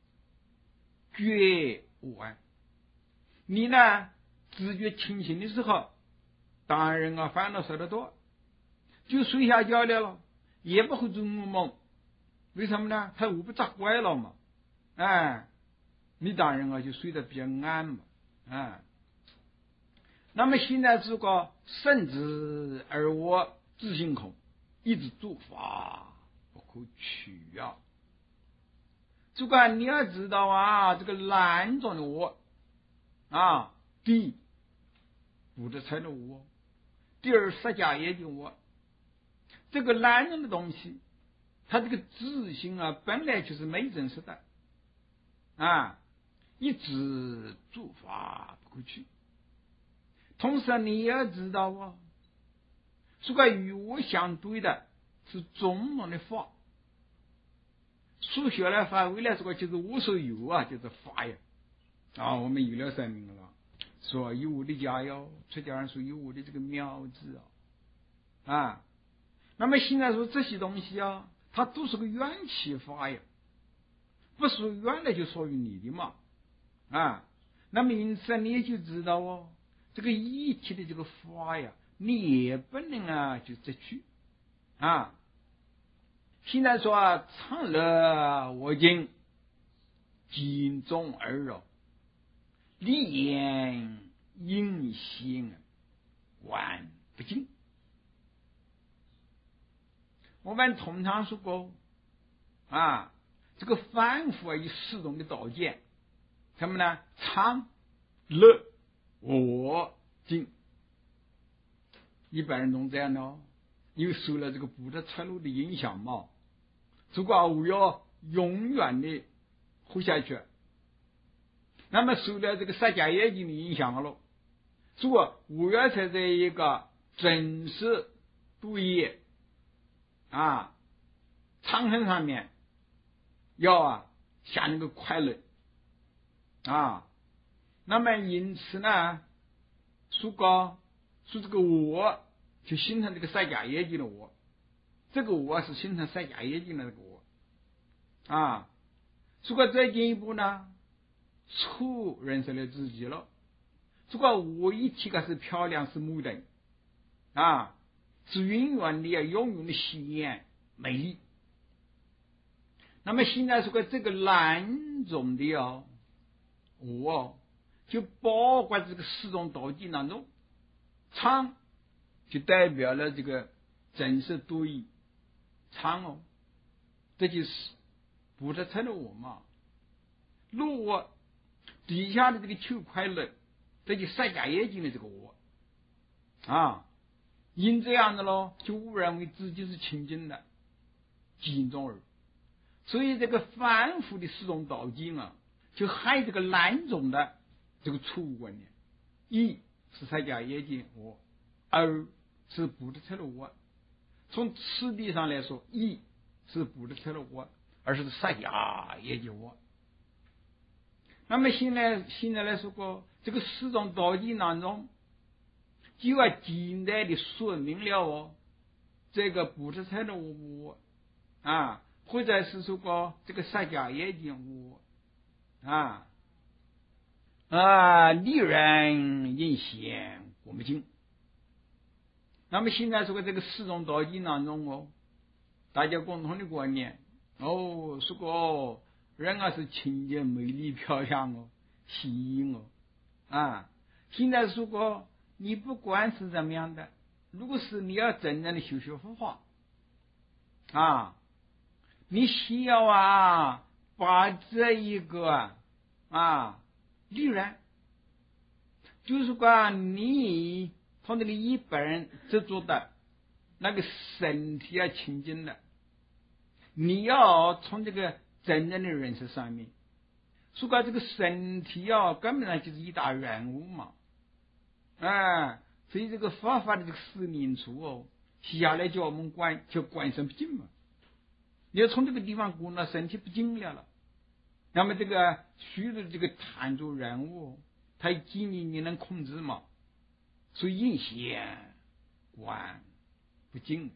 绝无安。你呢，自觉清醒的时候，当然啊，烦恼少得多，就睡下觉了了，也不会做噩梦。为什么呢？他我不扎乖了嘛，哎。你当然啊，就睡得比较安嘛，啊。那么现在这个圣之而我自性空，一直诸法不可取啊。这个你要知道啊，这个两种的我啊，第一不得财的我，第二撒迦耶的我，这个两种的东西，它这个自性啊，本来就是没真实的啊。一直诸法不可取，同时你也要知道啊，这个与我相对的是中庸的法，数学来发挥来说就是我所有啊，就是法呀啊，我们有了生命了，说有我的家哟，出家人说有我的这个苗子啊啊，那么现在说这些东西啊，它都是个缘起法呀，不是原来就属于你的嘛。啊，那么因此你也就知道哦，这个一体的这个法呀，你也不能啊就摘取啊。 现在说啊，常乐我今尽中而柔，立言应心观不尽。我们通常说过啊，这个反复啊有四种的道见，什么呢？常乐我净。一般人都这样的哦，因为受了这个不得财路的影响嘛，如果我要永远的活下去，那么受了这个释迦业经的影响了，如果我要在这一个真实度业啊长恒上面要啊下那个快乐啊，那么因此呢，说高说这个我就形成这个释迦业经的我，这个我是形成释迦业经的这个我啊。如果再进一步呢，初认识了自己了，如果我一体个是漂亮是牡丹啊，是永远的永远的鲜艳美丽。那么现在说个这个蓝种的哦，我哦就包括这个四种道经当中，常就代表了这个真实多义常哦，这就是不是成了我嘛。如果底下的这个求快乐，这就释迦业经的这个我啊，因这样的咯，就误认为自己是清净的尽中而。所以这个反复的四种道经啊，就害这个蓝种的这个错误观念。一是释迦业经我，二是不得成了我。从次第上来说，一是不得成了我，二是释迦业经我。那么现在现在来说过，这个四种道经当中，就要简单的说明了哦，这个不是成了我啊，或者是说过这个释迦业经我啊啊，利人应显我们经。那么现在说过这个四种道经当中哦，大家共同的观念哦，说过哦，人啊是清洁美丽漂亮哦，吸引哦啊。现在说过你不管是怎么样的，如果是你要真正的修学佛法啊，你需要啊把这一个啊利然，就是说你从这个一般人执着的那个身体啊清净的，你要从这个真正的认识上面，说过这个身体啊根本上就是一大任务嘛，啊，所以这个佛法的这个使命处哦，下来叫我们管就管身不净嘛。你要从这个地方过，那身体不净了了，那么这个虚的这个贪着任务，它经历你能控制嘛？所以应显观不净。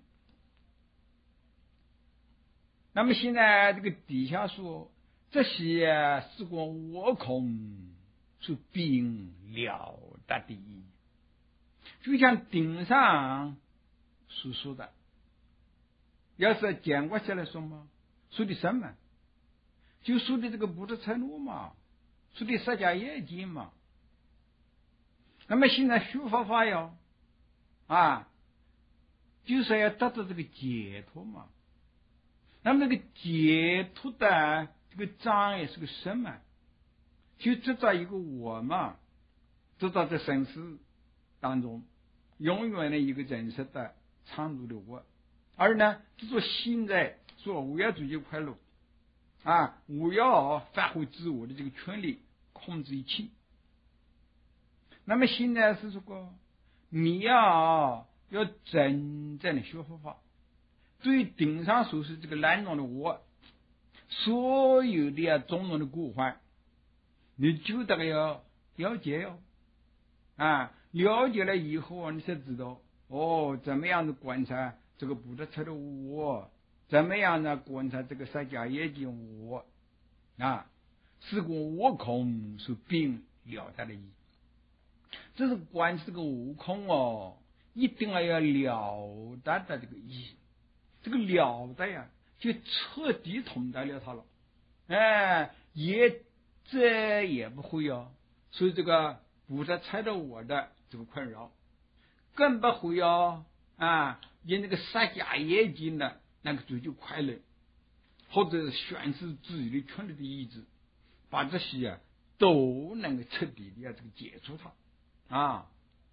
那么现在这个底下说，这些是过我空是并了达的，就像顶上所说的，要是简过下来说嘛，说的什么？就说的这个不是承诺嘛，说的释迦业经嘛。那么现在学佛法哟啊，就是要得到这个解脱嘛。那么这个解脱的这个障碍是个什么？就知道一个我嘛，知道在生死当中永远的一个真实的常住的我，而呢，就说现在说我要追求快乐啊，我要发挥自我的这个权利，控制一切。那么现在是说，你要要真正的学佛法，对顶上所说这个蓝种的我，所有的啊种种的过患，你就得要了解哟啊，了解了以后啊，你才知道哦，怎么样的观察这个不得彻的我，怎么样的观察这个释迦业经我啊，是个我空是并了达的意义。这是观这个悟空哦，一定要要了达的这个意义。这个了达呀， 就彻底痛待了他了，哎，也再也不会哦，所以这个不再踩到我的这个困扰，更不会哦啊，因那个撒假业绩呢，那个追求快乐，或者是宣示自己的权利的意志，把这些啊都能够彻底的这个解除它啊。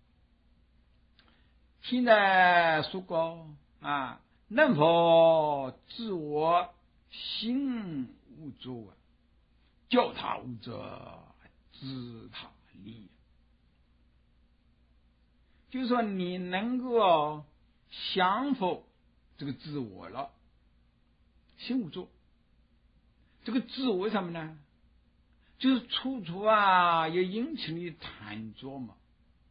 现在说过啊，能否自我心无作啊？教他无者，知他利。就是说，你能够降服这个自我了，心无作。这个自我什么呢？就是处处啊要引起你贪着嘛。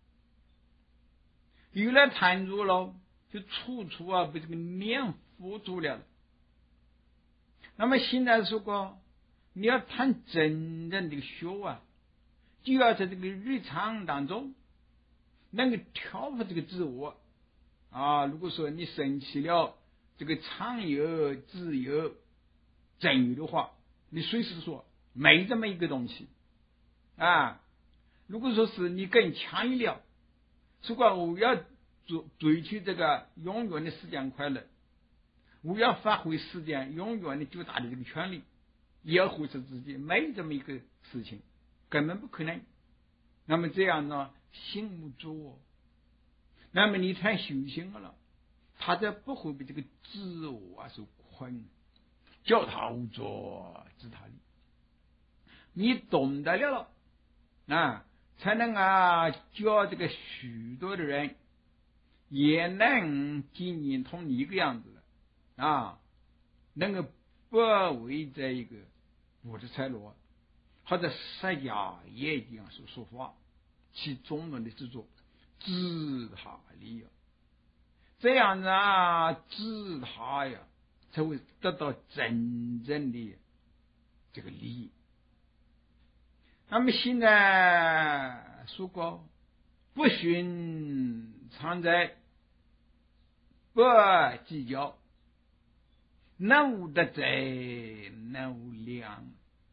有了贪着了，就处处啊被这个念缚住了。那么现在说过，你要谈真正的学啊，就要在这个日常当中能够调伏这个自我啊。如果说你生气了，这个常有自有真有的话，你随时说没这么一个东西啊。如果说是你更强一了，如果我要追追求这个永远的时间快乐，我要发挥时间永远的最大的这个权利，也要忽视自己，没这么一个事情，根本不可能。那么这样呢，心无作，那么你太修行了，他就不会被这个自我啊所困，叫他无作，知他利。你懂得了了啊，才能啊教这个许多的人也能今年同你一个样子的啊，能够不为这一个我的财罗或者撒假业绩所说话，其中人的制作知他利啊，这样子啊知他呀，才会得到真正的这个利益。那么现在说过，不寻常在，不计较，能无得罪，能无量。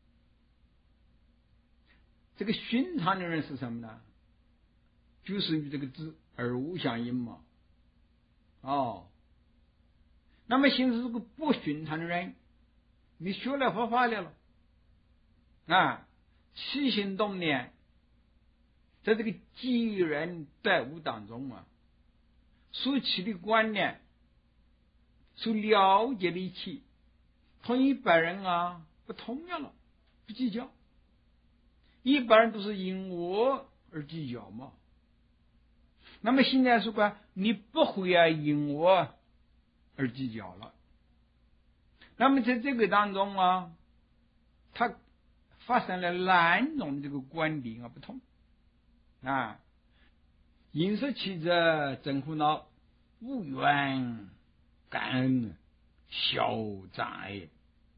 这个寻常的人是什么呢？就是与这个知而无相应嘛。哦，那么现在这个不寻常的人，你学了佛法了了啊，起心动念，在这个机人待物当中啊，所起的观念，所了解的一切，同一般人啊不同样了，不计较。一般人都是因我而计较嘛。那么现在说过，你不会啊因我而计较了。那么在这个当中啊，他发生了两种这个观点啊不同啊，因舍其者真苦恼，无缘感恩，消障碍。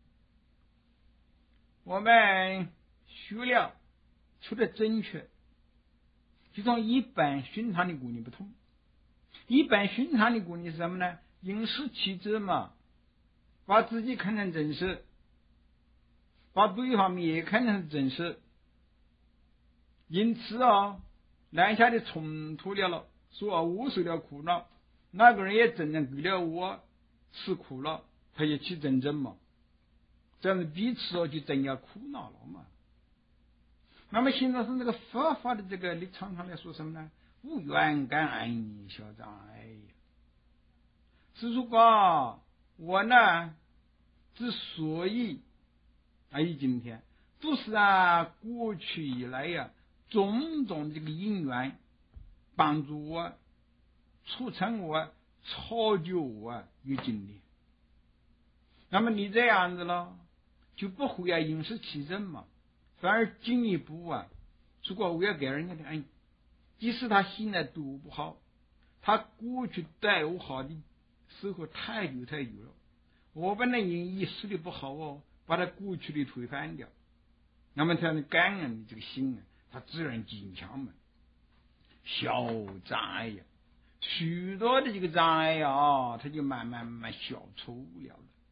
我们学了除了正确，就从一般寻常的观念不同。一般寻常的观念是什么呢？因舍其者嘛，把自己看成真实，把对方也看成真实，因此啊，两下的冲突了了，说我受了苦恼，那个人也真正给了我吃苦了，他也去真正嘛，这样子彼此哦就增加苦恼了嘛。那么现在是那个佛法的这个立场上来说什么呢？无缘感恩，消障碍。是说过我呢，之所以啊，以今天都是啊，过去以来呀、啊，种种这个因缘帮助我、促成我、造就我有今天。那么你这样子了，就不会啊因舍其人嘛，反而进一步啊，如果我要给人家的恩，即使他现在都不好，他过去待我好的时候太久太久了，我不能因一时的不好哦，把他过去的推翻掉。那么他的感恩的这个心啊，他自然坚强嘛，消障碍呀，许多的这个障碍啊，他就慢慢慢慢消除了了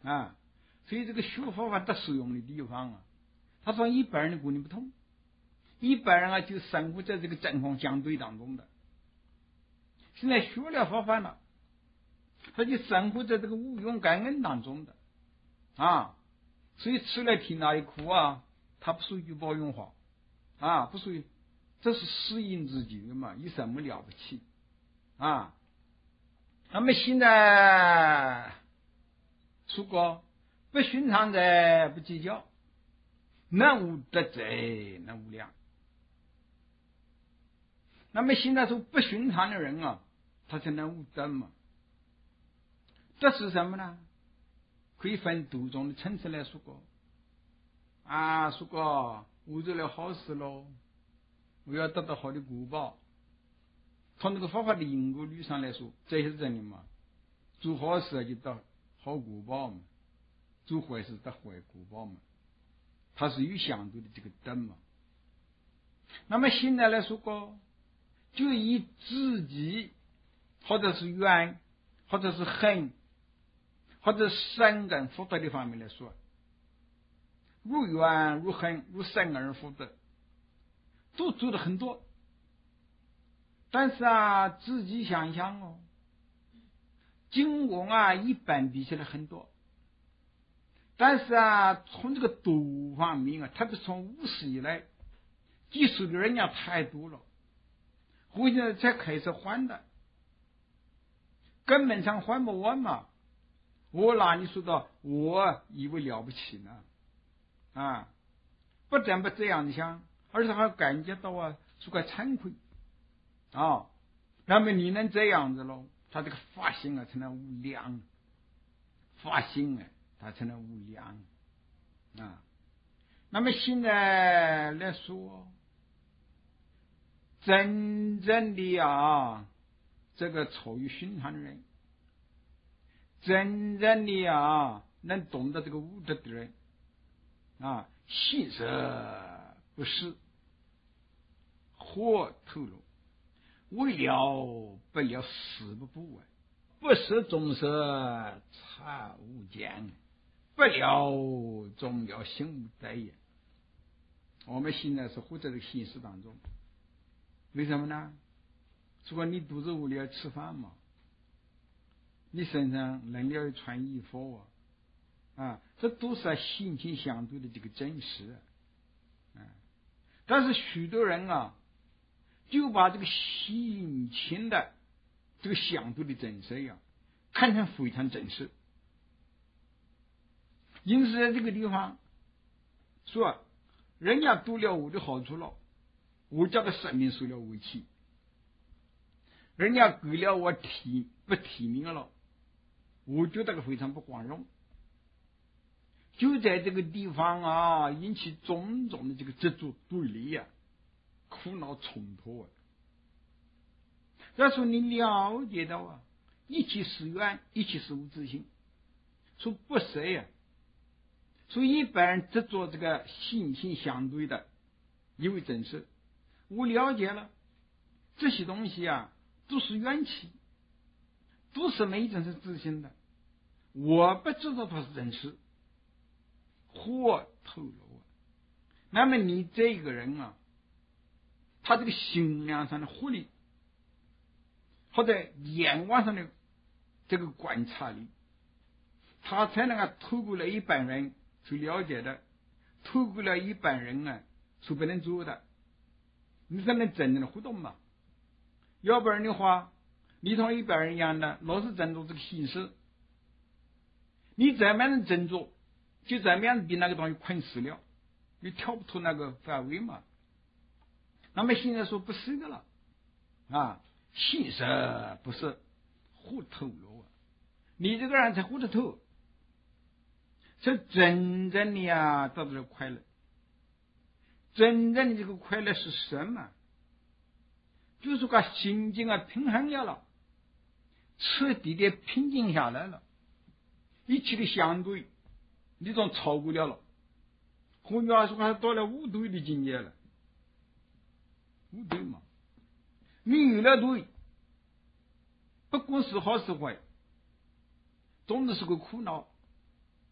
啊。所以这个学佛法的使用的地方啊，他说一般人的观念不同，一般人啊就生活在这个针锋相对当中的。现在学了佛法了，他就生活在这个无用感恩当中的啊，所以吃了听那一苦啊，它不属于报用法啊，不属于，这是适应自己的嘛，有什么了不起啊？那么现在说过，不寻常者不计较，能无德者能无量。那么现在说不寻常的人啊，他才能无德嘛。这是什么呢？可以分多种的层次来说过啊，说过我做了好事喽，我要得到好的果报。从这个佛法的因果律上来说，这是真的嘛？做好事就得好果报嘛，做坏事得坏果报嘛，它是有相对的这个德嘛。那么现在来说过，就以自己或者是缘或者是恨或者善根福德的方面来说，如缘如恨如善根福德都做的很多，但是啊自己想想哦，经过啊一般比起来很多，但是啊从这个多方面啊，特别是从五十以来接触的人家太多了，后现才开始还的，根本上还不完嘛。我哪里说到我以为了不起呢？啊，不但不这样想，而且还感觉到啊，是个惭愧啊。那么你能这样子喽？他这个发心啊，成了无量，发心啊，他成了无量啊。那么现在来说，真正的啊，这个超于寻常的人，真正的啊，能懂得这个悟德的人啊，信舍不是，或透露，为了不了死不不啊，不舍终舍差无间，不了终了心无得也。我们现在是活在这个现实当中，为什么呢？如果你肚子无聊吃饭嘛，你身上能了穿衣服啊，啊，这都是心情相对的这个真实啊。但是许多人啊，就把这个心情的这个相对的真实呀，看成非常真实。因此在这个地方说，人家读了我的好处了，我叫他生命受了委屈，人家给了我提不提名了，我觉得非常不光荣。就在这个地方啊，引起种种的这个执着对立呀、啊，苦恼冲突啊。要说你了解到啊，一起是缘，一起是无自性，说不舍呀。所以一般人执着这个心性相对的，因为真实，我了解了这些东西啊，都是缘起，都是没真是自性的，我不知道它是真实，或透露啊。那么你这个人啊，他这个心量上的活力，或者眼光上的这个观察力，他才能够透过了一般人去了解的，透过了一般人啊所不能做的，你才能真正的互动嘛。要不然的话，你同一般人一样的，老是争着这个形式，你怎么样争着，就怎么样被那个东西困死了，你跳不出那个范围嘛。那么现在说不是的了啊，信实不是糊透了，你这个人才糊得透，是真正的呀得到了快乐。真正的这个快乐是什么？就是个心境啊平衡了了，彻底的平静下来了，一切的相对你总超过了了，换句话说还到了无对的境界了。无对嘛，你有了对，不管是好是坏，总的是个苦恼，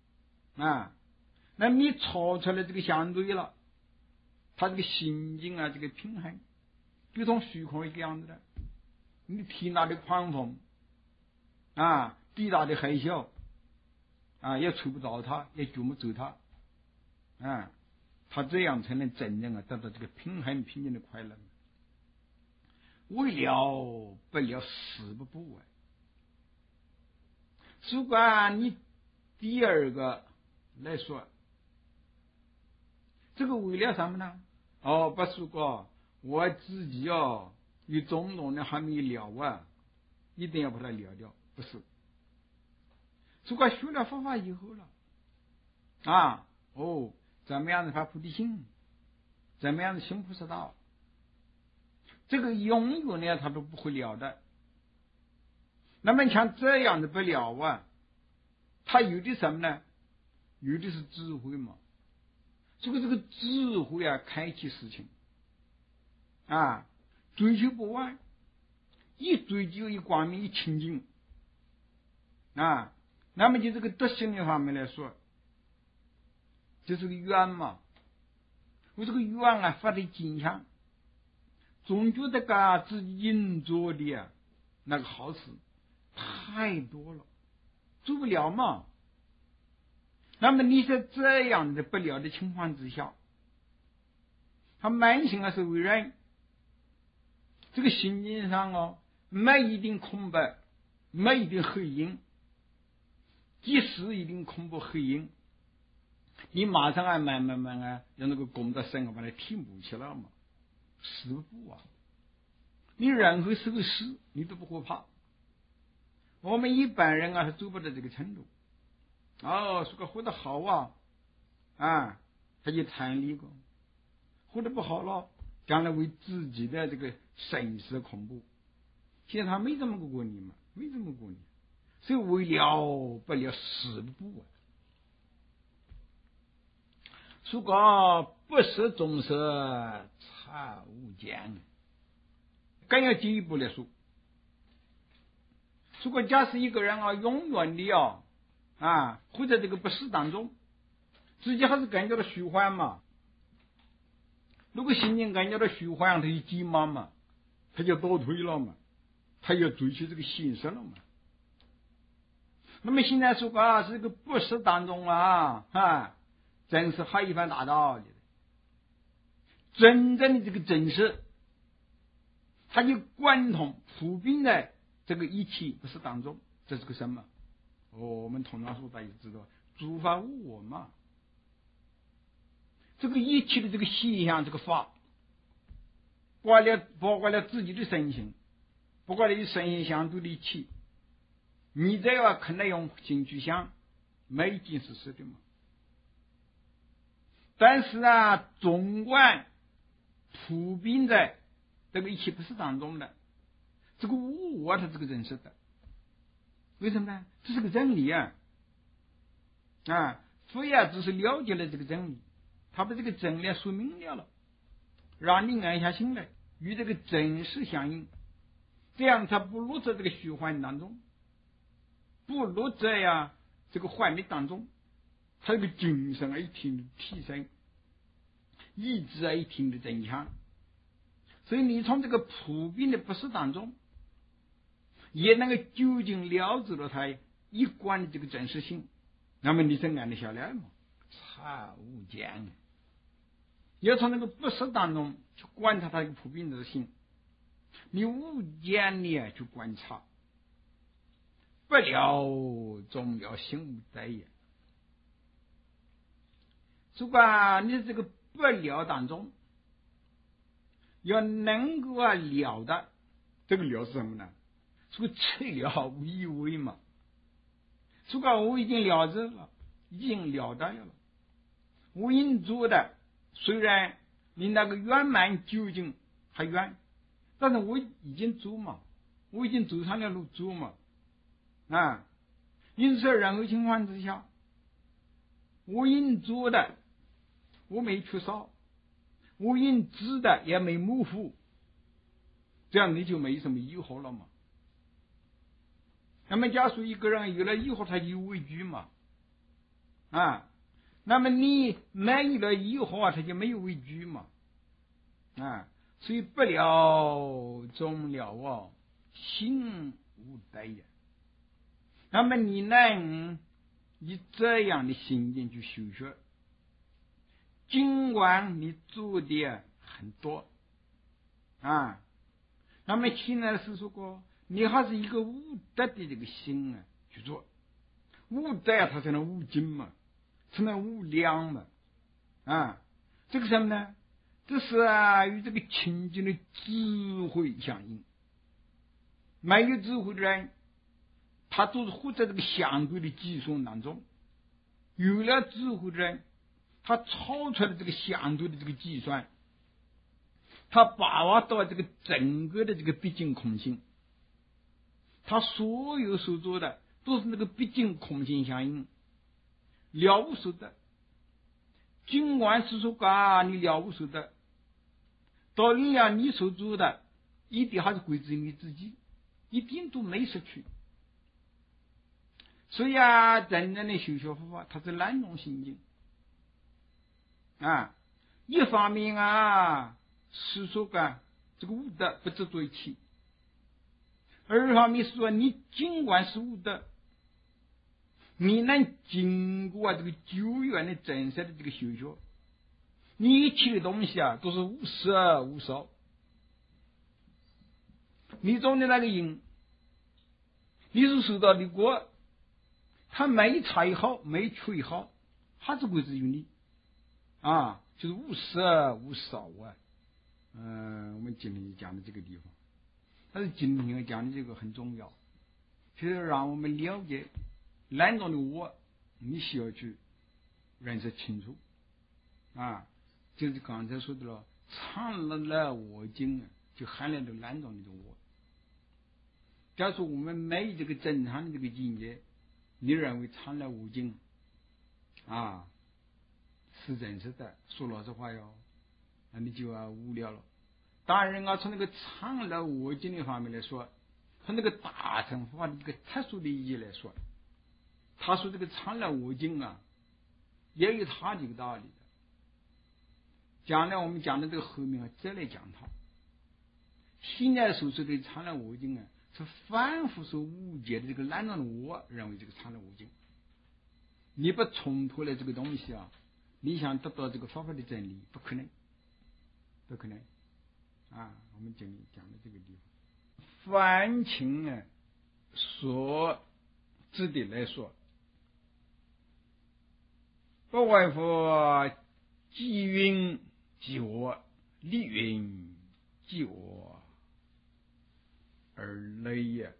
啊，那你查出来这个相对了，他这个心境啊，这个平衡，就同虚空一个样子的。你天大的狂风啊，地大的海啸啊，也吹不到他，也救不走他啊，他这样才能真正啊得到这个平衡平静的快乐。为了不了，死不不啊。如果你第二个来说，这个为了什么呢？哦，不是说我自己哦有种种的还没了啊，一定要把它了掉，不是。如果学了佛法以后了啊，哦，怎么样的发菩提心，怎么样的行菩萨道，这个永远呢他都不会了的。那么像这样的不了啊，他有的什么呢？有的是智慧嘛。这个这个智慧啊，开启事情啊，追求不完，一追求一光明一清净啊，那么就这个德行的方面来说，就是个愿嘛。我这个愿啊发的坚强，总觉得噶自己应做的啊那个好事太多了，做不了嘛。那么你在这样的不了的情况之下，他满心啊是为人，这个心境上哦，没一定空白，没一定黑影，即使一定恐怖黑影，你马上啊慢慢慢啊让那个功德身啊把它填补起来嘛，死不啊！你任何时候死你都不会怕。我们一般人啊是做不到这个程度。哦，说个活得好啊，啊，他就贪利个；活得不好了，将来为自己的这个生死恐怖。现在他没这么过你嘛，没这么过你，所以为了不了死不不啊。说个不识众生差无间，更要进一步来说，如果假使一个人啊，永远的啊。啊，会在这个不适当中，自己还是感觉到虚幻嘛。如果心情感觉到虚幻，他就急忙嘛，他就倒退了嘛，他要追求这个现实了嘛。那么现在说啊，这个不适当中啊，啊，真是还一番大道理。真正的这个真实，他就贯通普遍的这个一切不适当中，这是个什么？哦，我们通常说大家知道诸法无我嘛，这个一切的这个现象，这个法，包括了包括了自己的身心，包括了与身心相对的一切，你这要可能用心去想，没一件是实的嘛。但是啊，纵观普遍在这个一切不是当中的这个无我，它这个认识的。为什么呢？这是个真理啊！啊，佛呀，只是了解了这个真理，他把这个真理说明了了，让你安下心来，与这个真实相应，这样他不落在这个虚幻当中，不落在呀这个幻灭当中，他这个精神啊一定的提升，意志啊一定的增强。所以你从这个普遍的不是当中，也能够究竟了知了他一贯的这个真实性，那么你才安得下来嘛？差无间，要从那个不是当中去观察他一个普遍的性，你无间的去观察，不了终了心无得也。如果你这个不了当中，要能够啊了的，这个了是什么呢？这个彻了无以为嘛。如果我已经了知了，已经了得了，我应做的虽然离那个圆满究竟还远，但是我已经做嘛，我已经走上了路做嘛啊。因此任何情况之下，我应做的我没缺少，我应知的也没模糊，这样你就没什么疑惑了嘛。那么假如一个人有了疑惑，他就畏惧嘛， 啊。那么你满意了以后啊，他就没有畏惧嘛，啊，所以不了终了哦，心无得呀。那么你能以这样的心境去修学，尽管你做的很多啊，那么现在是说过，你还是一个无德的这个心啊去做，无德啊，它才能无尽嘛。才能无量嘛，啊，这个什么呢？这是啊与这个清净的智慧相应。没有智慧的人，他都是活在这个相对的计算当中；有了智慧的人，他超出了这个相对的这个计算，他把握到这个整个的这个毕竟空性，他所有所做的都是那个毕竟空性相应。了无所得，尽管是说啊，你了无所得，到你啊，你所做的一定还是归自于你自己，一点都没失去。所以啊，真正的修学佛法，它是两种心境啊。一方面啊，是说个这个无德不执着一起；二方面是说，你尽管是无德。你能经过这个久远的真实的这个修学，你一切的东西啊都是无色无少。你种的那个因，你是受到的果，它没差也好，没缺也好，还是归之于你啊，就是无色无少啊。嗯、呃，我们今天讲的这个地方，但是今天讲的这个很重要，就是让我们了解。两种的我，你需要去认识清楚啊！就是刚才说的了，常乐了我经就含了这两种的我。假如说我们没有这个正常的这个境界，你认为常乐我经啊是真实的，说老实话哟，那你就要无聊了。当然啊，从那个常乐我经的方面来说，从那个大乘法的这个特殊的意义来说。他说这个常乐我经啊，也有他这个道理的。将来我们讲的这个后面啊，再来讲它。现在所说的常乐我经啊，是反复所误解的这个两种的我认为这个常乐我经。你不冲突了这个东西啊，你想得到这个佛法的真理，不可能，不可能啊！我们讲讲的这个地方，凡情啊所指的来说。不外乎即云即我，立云即我而类也。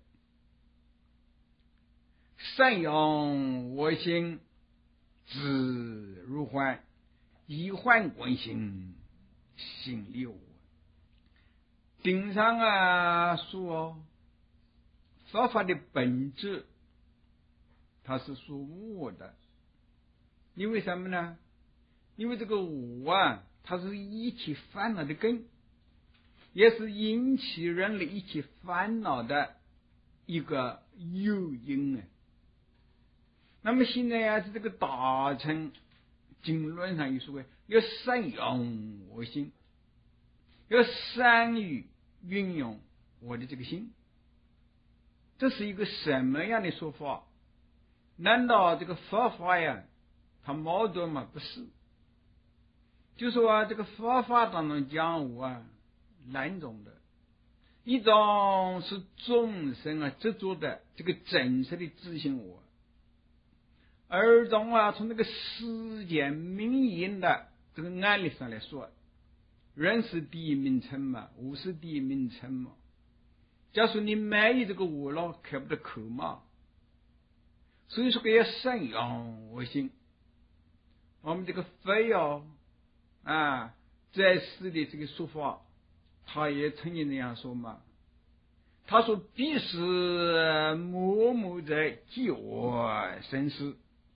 善用我心，自如幻，以幻观心，心里我。顶上啊说，佛法的本质，它是属我的。因为什么呢？因为这个我啊，它是一切烦恼的根，也是引起人类一切烦恼的一个诱因啊。那么现在呀，是这个大乘经论上有说的，要善用我心，要善于运用我的这个心，这是一个什么样的说法？难道这个佛法呀？他矛盾嘛？不是，就说啊，这个佛法当中讲我啊，两种的，一种是众生啊执着的这个真实的自性我，二种啊从这个世间名言的这个案例上来说，人是第一名称嘛，我是第一名称嘛。假如你没有这个我了，开不得口嘛。所以说要善用我心。我们这个非哦啊，在世的这个说法，他也曾经那样说嘛。他说：“必是默默在救我生死。”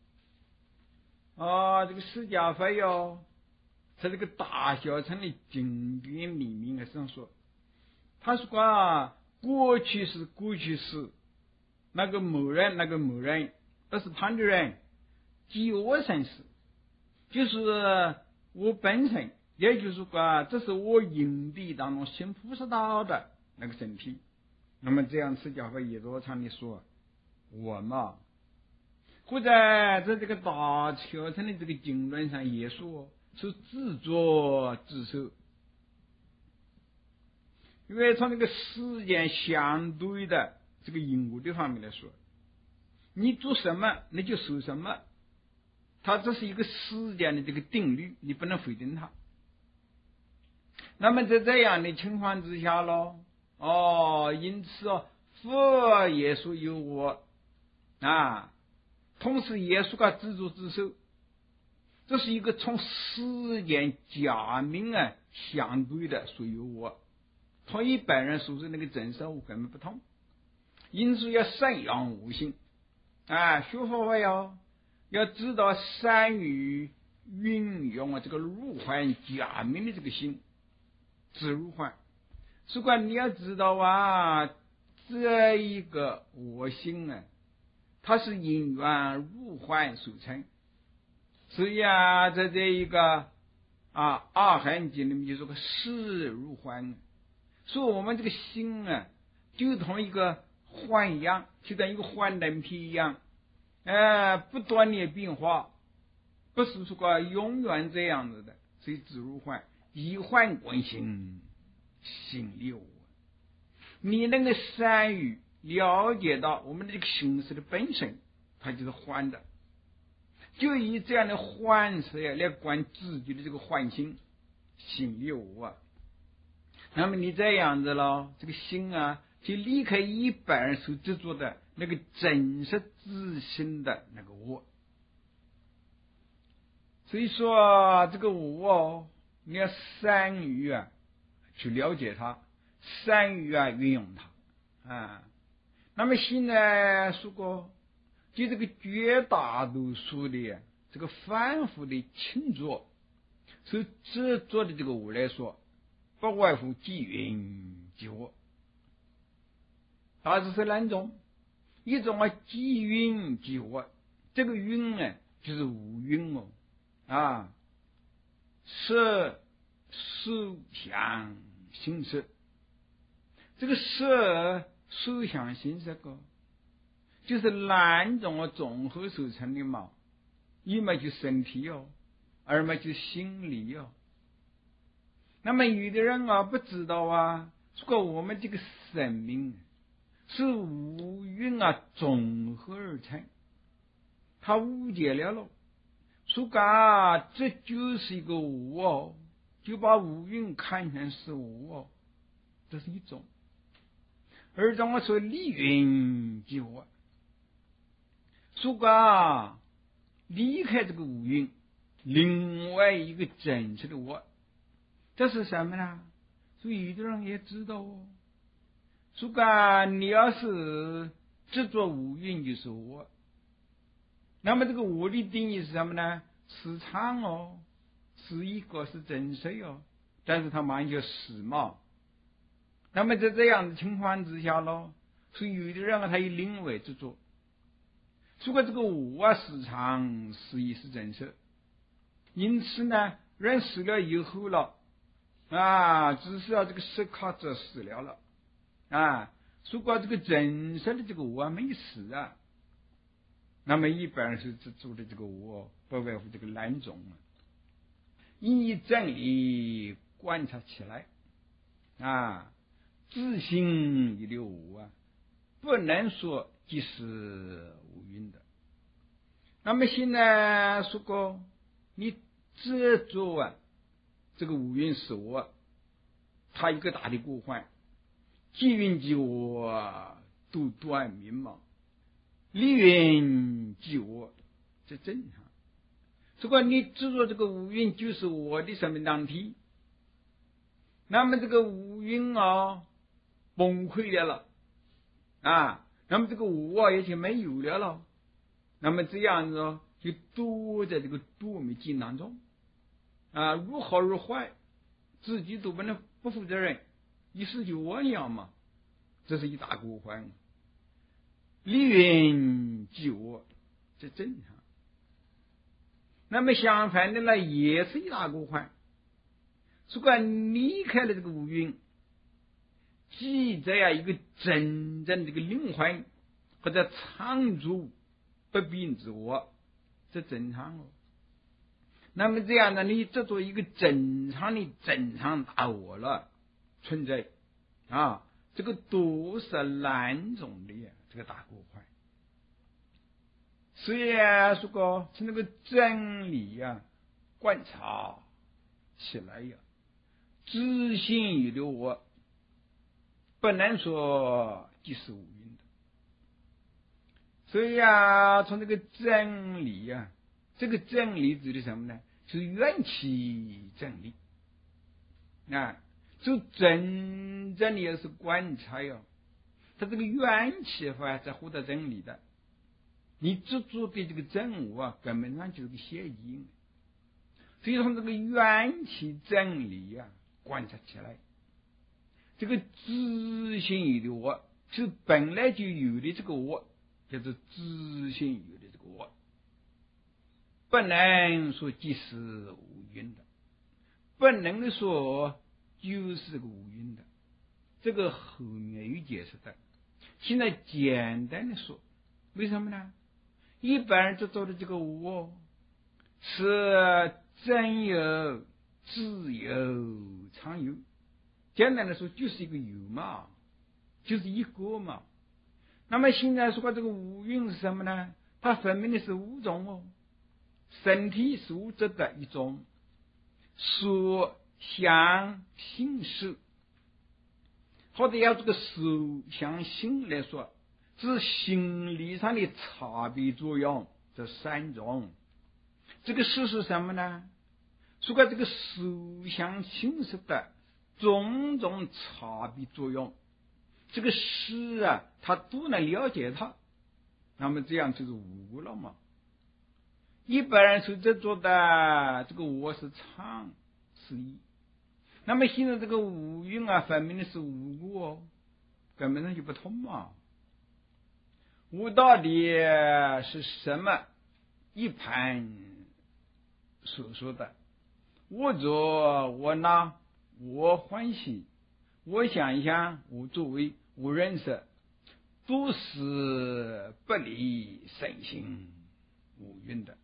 啊，这个释迦佛哟，在这个大小乘的经典里面啊上说，他说啊，过去是过去式，那个某人那个某人，不是旁的人。 即我生死，就是我本身，也就是说，这是我因地当中行菩萨道的那个身体。那么这样，释迦佛也多常的说，我嘛，或者在这个大乔成的这个经论上也说，是自作自受。因为从这个时间相对的这个因果的方面来说，你做什么那就受什么，它这是一个时间的这个定律，你不能否定它。那么在这样的情况之下咯，哦，因此哦，佛耶稣有我啊，同时耶稣个自作自受，这是一个从时间假名啊相对的属于我。同一般人说是那个真实物根本不同，因此要善养无性啊，学佛法要要知道善于运用啊这个入幻假名的这个心，自入幻。所以你要知道啊，这一个我心啊，它是因缘入幻所成。所以啊，在这一个啊阿含经里面就说个事入幻。所以我们这个心啊，就同一个幻一样，就像一个幻灯片一样，呃，不断的变化，不是说个永远这样子的。所以自入幻，以幻观心，心里有我。你能够善于了解到我们这个形式的本身，它就是幻的，就以这样的幻色呀来观自己的这个幻心，心里有我。那么你这样子咯，这个心啊，就离开一般人所执着的那个真实自性的那个我。所以说这个我，你要善于啊去了解它，善于啊运用它啊。那么现在说过，就这个绝大多数的这个反复的轻着，所以执着的这个我来说，不外乎即云即我，大致是两种。一种啊即云即我，这个云呢就是无云哦啊，色受想行识，这个色受想行识个就是两种啊综合所成的嘛，一嘛就身体哦，二嘛就心理哦。那么有的人啊不知道啊，说我们这个生命是五蕴啊综合而成，他误解了咯，说啊这就是一个我，就把五蕴看成是我，这是一种。二种我说离云即我，说啊离开这个五蕴，另外一个真实的我，这是什么呢？所以有的人也知道哦，说个你要是执着五蕴就是我，那么这个我的定义是什么呢？是常哦，是一个是真实哦，但是它满叫实嘛。那么在这样的情况之下咯，所以有的人啊他以另外执着，如果这个我啊是常是一是真实，因此呢人死了以后了啊，只是要这个时刻则死了了啊，如果这个真实的这个我没死啊，那么一般是执着的这个我不外乎这个两种啊。以真理观察起来啊，自性一流无啊，不能说即是无蕴的。那么现在说过你执着啊这个五蕴是我，它一个大的过患，即云即我都断明嘛，离云即我，这正常。如果你执着这个五蕴就是我的生命当体，那么这个五蕴啊崩溃了了啊，那么这个我也就没有了了，那么这样子、哦、就躲在这个多灭境当中啊，如好如坏自己都不能不负责任，一失就我样嘛，这是一大过患。离云即我，这正常。 那么相反的呢，也是一大锅饭。如果离开了这个五蕴，记着呀一个真正的这个灵魂或者常住不变之我，这正常哦。那么这样呢，你这做一个正常的正常大我了存在啊，这个都是难种的呀，这个大锅饭。所以啊，如果是那个真理呀、啊，观察起来呀，知心有的我，不能说即是无蕴的。所以啊，从这个真理啊，这个真理指的什么呢？是缘起真理啊，就真正的也是观察哟，它这个缘起法才获得真理的。你执着对这个真我啊，根本上就是个邪淫。所以从这个缘起真理啊观察起来，这个知性有的我是本来就有的这个我，叫做知性有的这个我，不能说即是无蕴的，不能说就是个无蕴的，这个后面有解释的。现在简单的说，为什么呢？一般人就做的这个我是真有、自有、常有，简单的说就是一个有嘛，就是一个嘛。那么现在说这个五蕴是什么呢？它分明的是五种哦，身体是物质的一种，所想行识，或者要这个所想行来说，是心理上的差别作用，这三种。这个事是什么呢？说这个所想行识的种种差别作用，这个事啊，他都能了解它，那么这样就是无了嘛。一般人是这做的，这个我是常是一。那么现在这个五蕴啊，分明的是无我哦，根本上就不通嘛。无到底是什么？一盘所说的，我做我拿，我欢喜，我想想，我作为，我认识，都是不离身心五蕴的。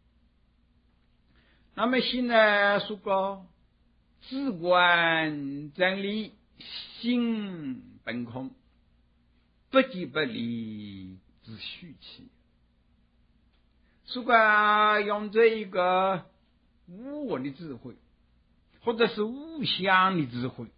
那么现在说过自观真理，心本空，不即不离之虚气。如果用这一个无我的智慧，或者是无相的智慧，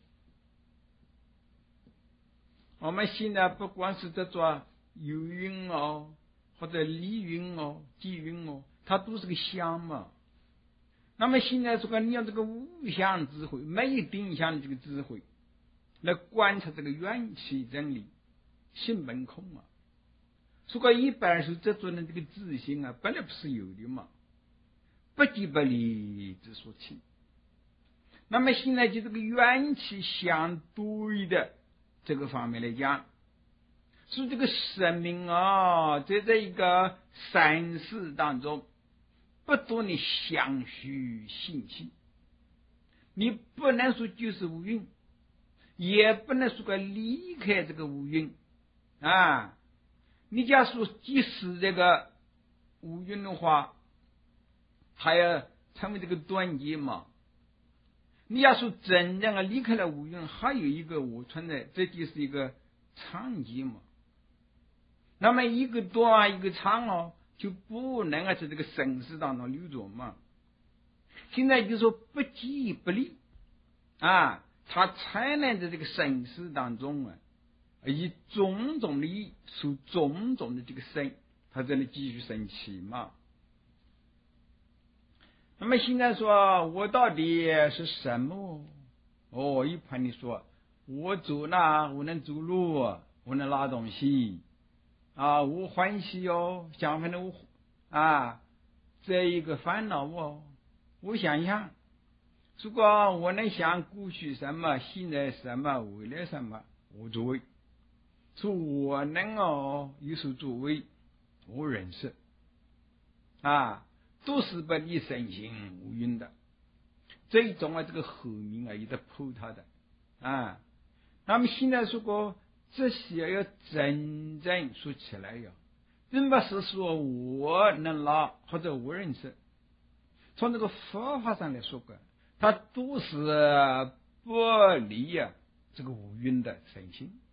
我们现在不管是这做有蕴哦，或者离蕴哦、即蕴哦，它都是个相嘛。那么现在说你用这个无相智慧，没有定向的这个智慧来观察这个缘起真理，心本空啊。如果一般是这种的这个自性啊，本来不是有的嘛，不即不离之所起。那么现在就这个缘起相对的这个方面来讲，是这个生命啊，在这一个三世当中，不断的相续信息，你不能说就是无蕴，也不能说个离开这个无蕴啊。你假如说即使这个无蕴的话，还要成为这个断结嘛。你要说真正啊离开了无蕴，还有一个我存在，这就是一个常结嘛。那么一个断一个常哦，就不能啊在这个生死当中流转嘛。现在就说不即不离啊，他才能在这个生死当中啊，以种种的意受种种的这个生，他这里继续生起嘛。那么现在说我到底是什么？哦，一般的说，我走呢，我能走路，我能拉东西啊，我欢喜哦，相反的我啊，这一个烦恼哦，我想想，如果我能想过去什么，现在什么，未来什么，我作为，说我能哦有所作为，我认识啊。 都是把你神行无云的。最终啊，这个后面啊有的扑他的啊。那么现在说过，这些要真正说起来呀，并不是说我能拿或者我认识，从这个方法上来说过，它都是不利呀、啊、这个无云的神性。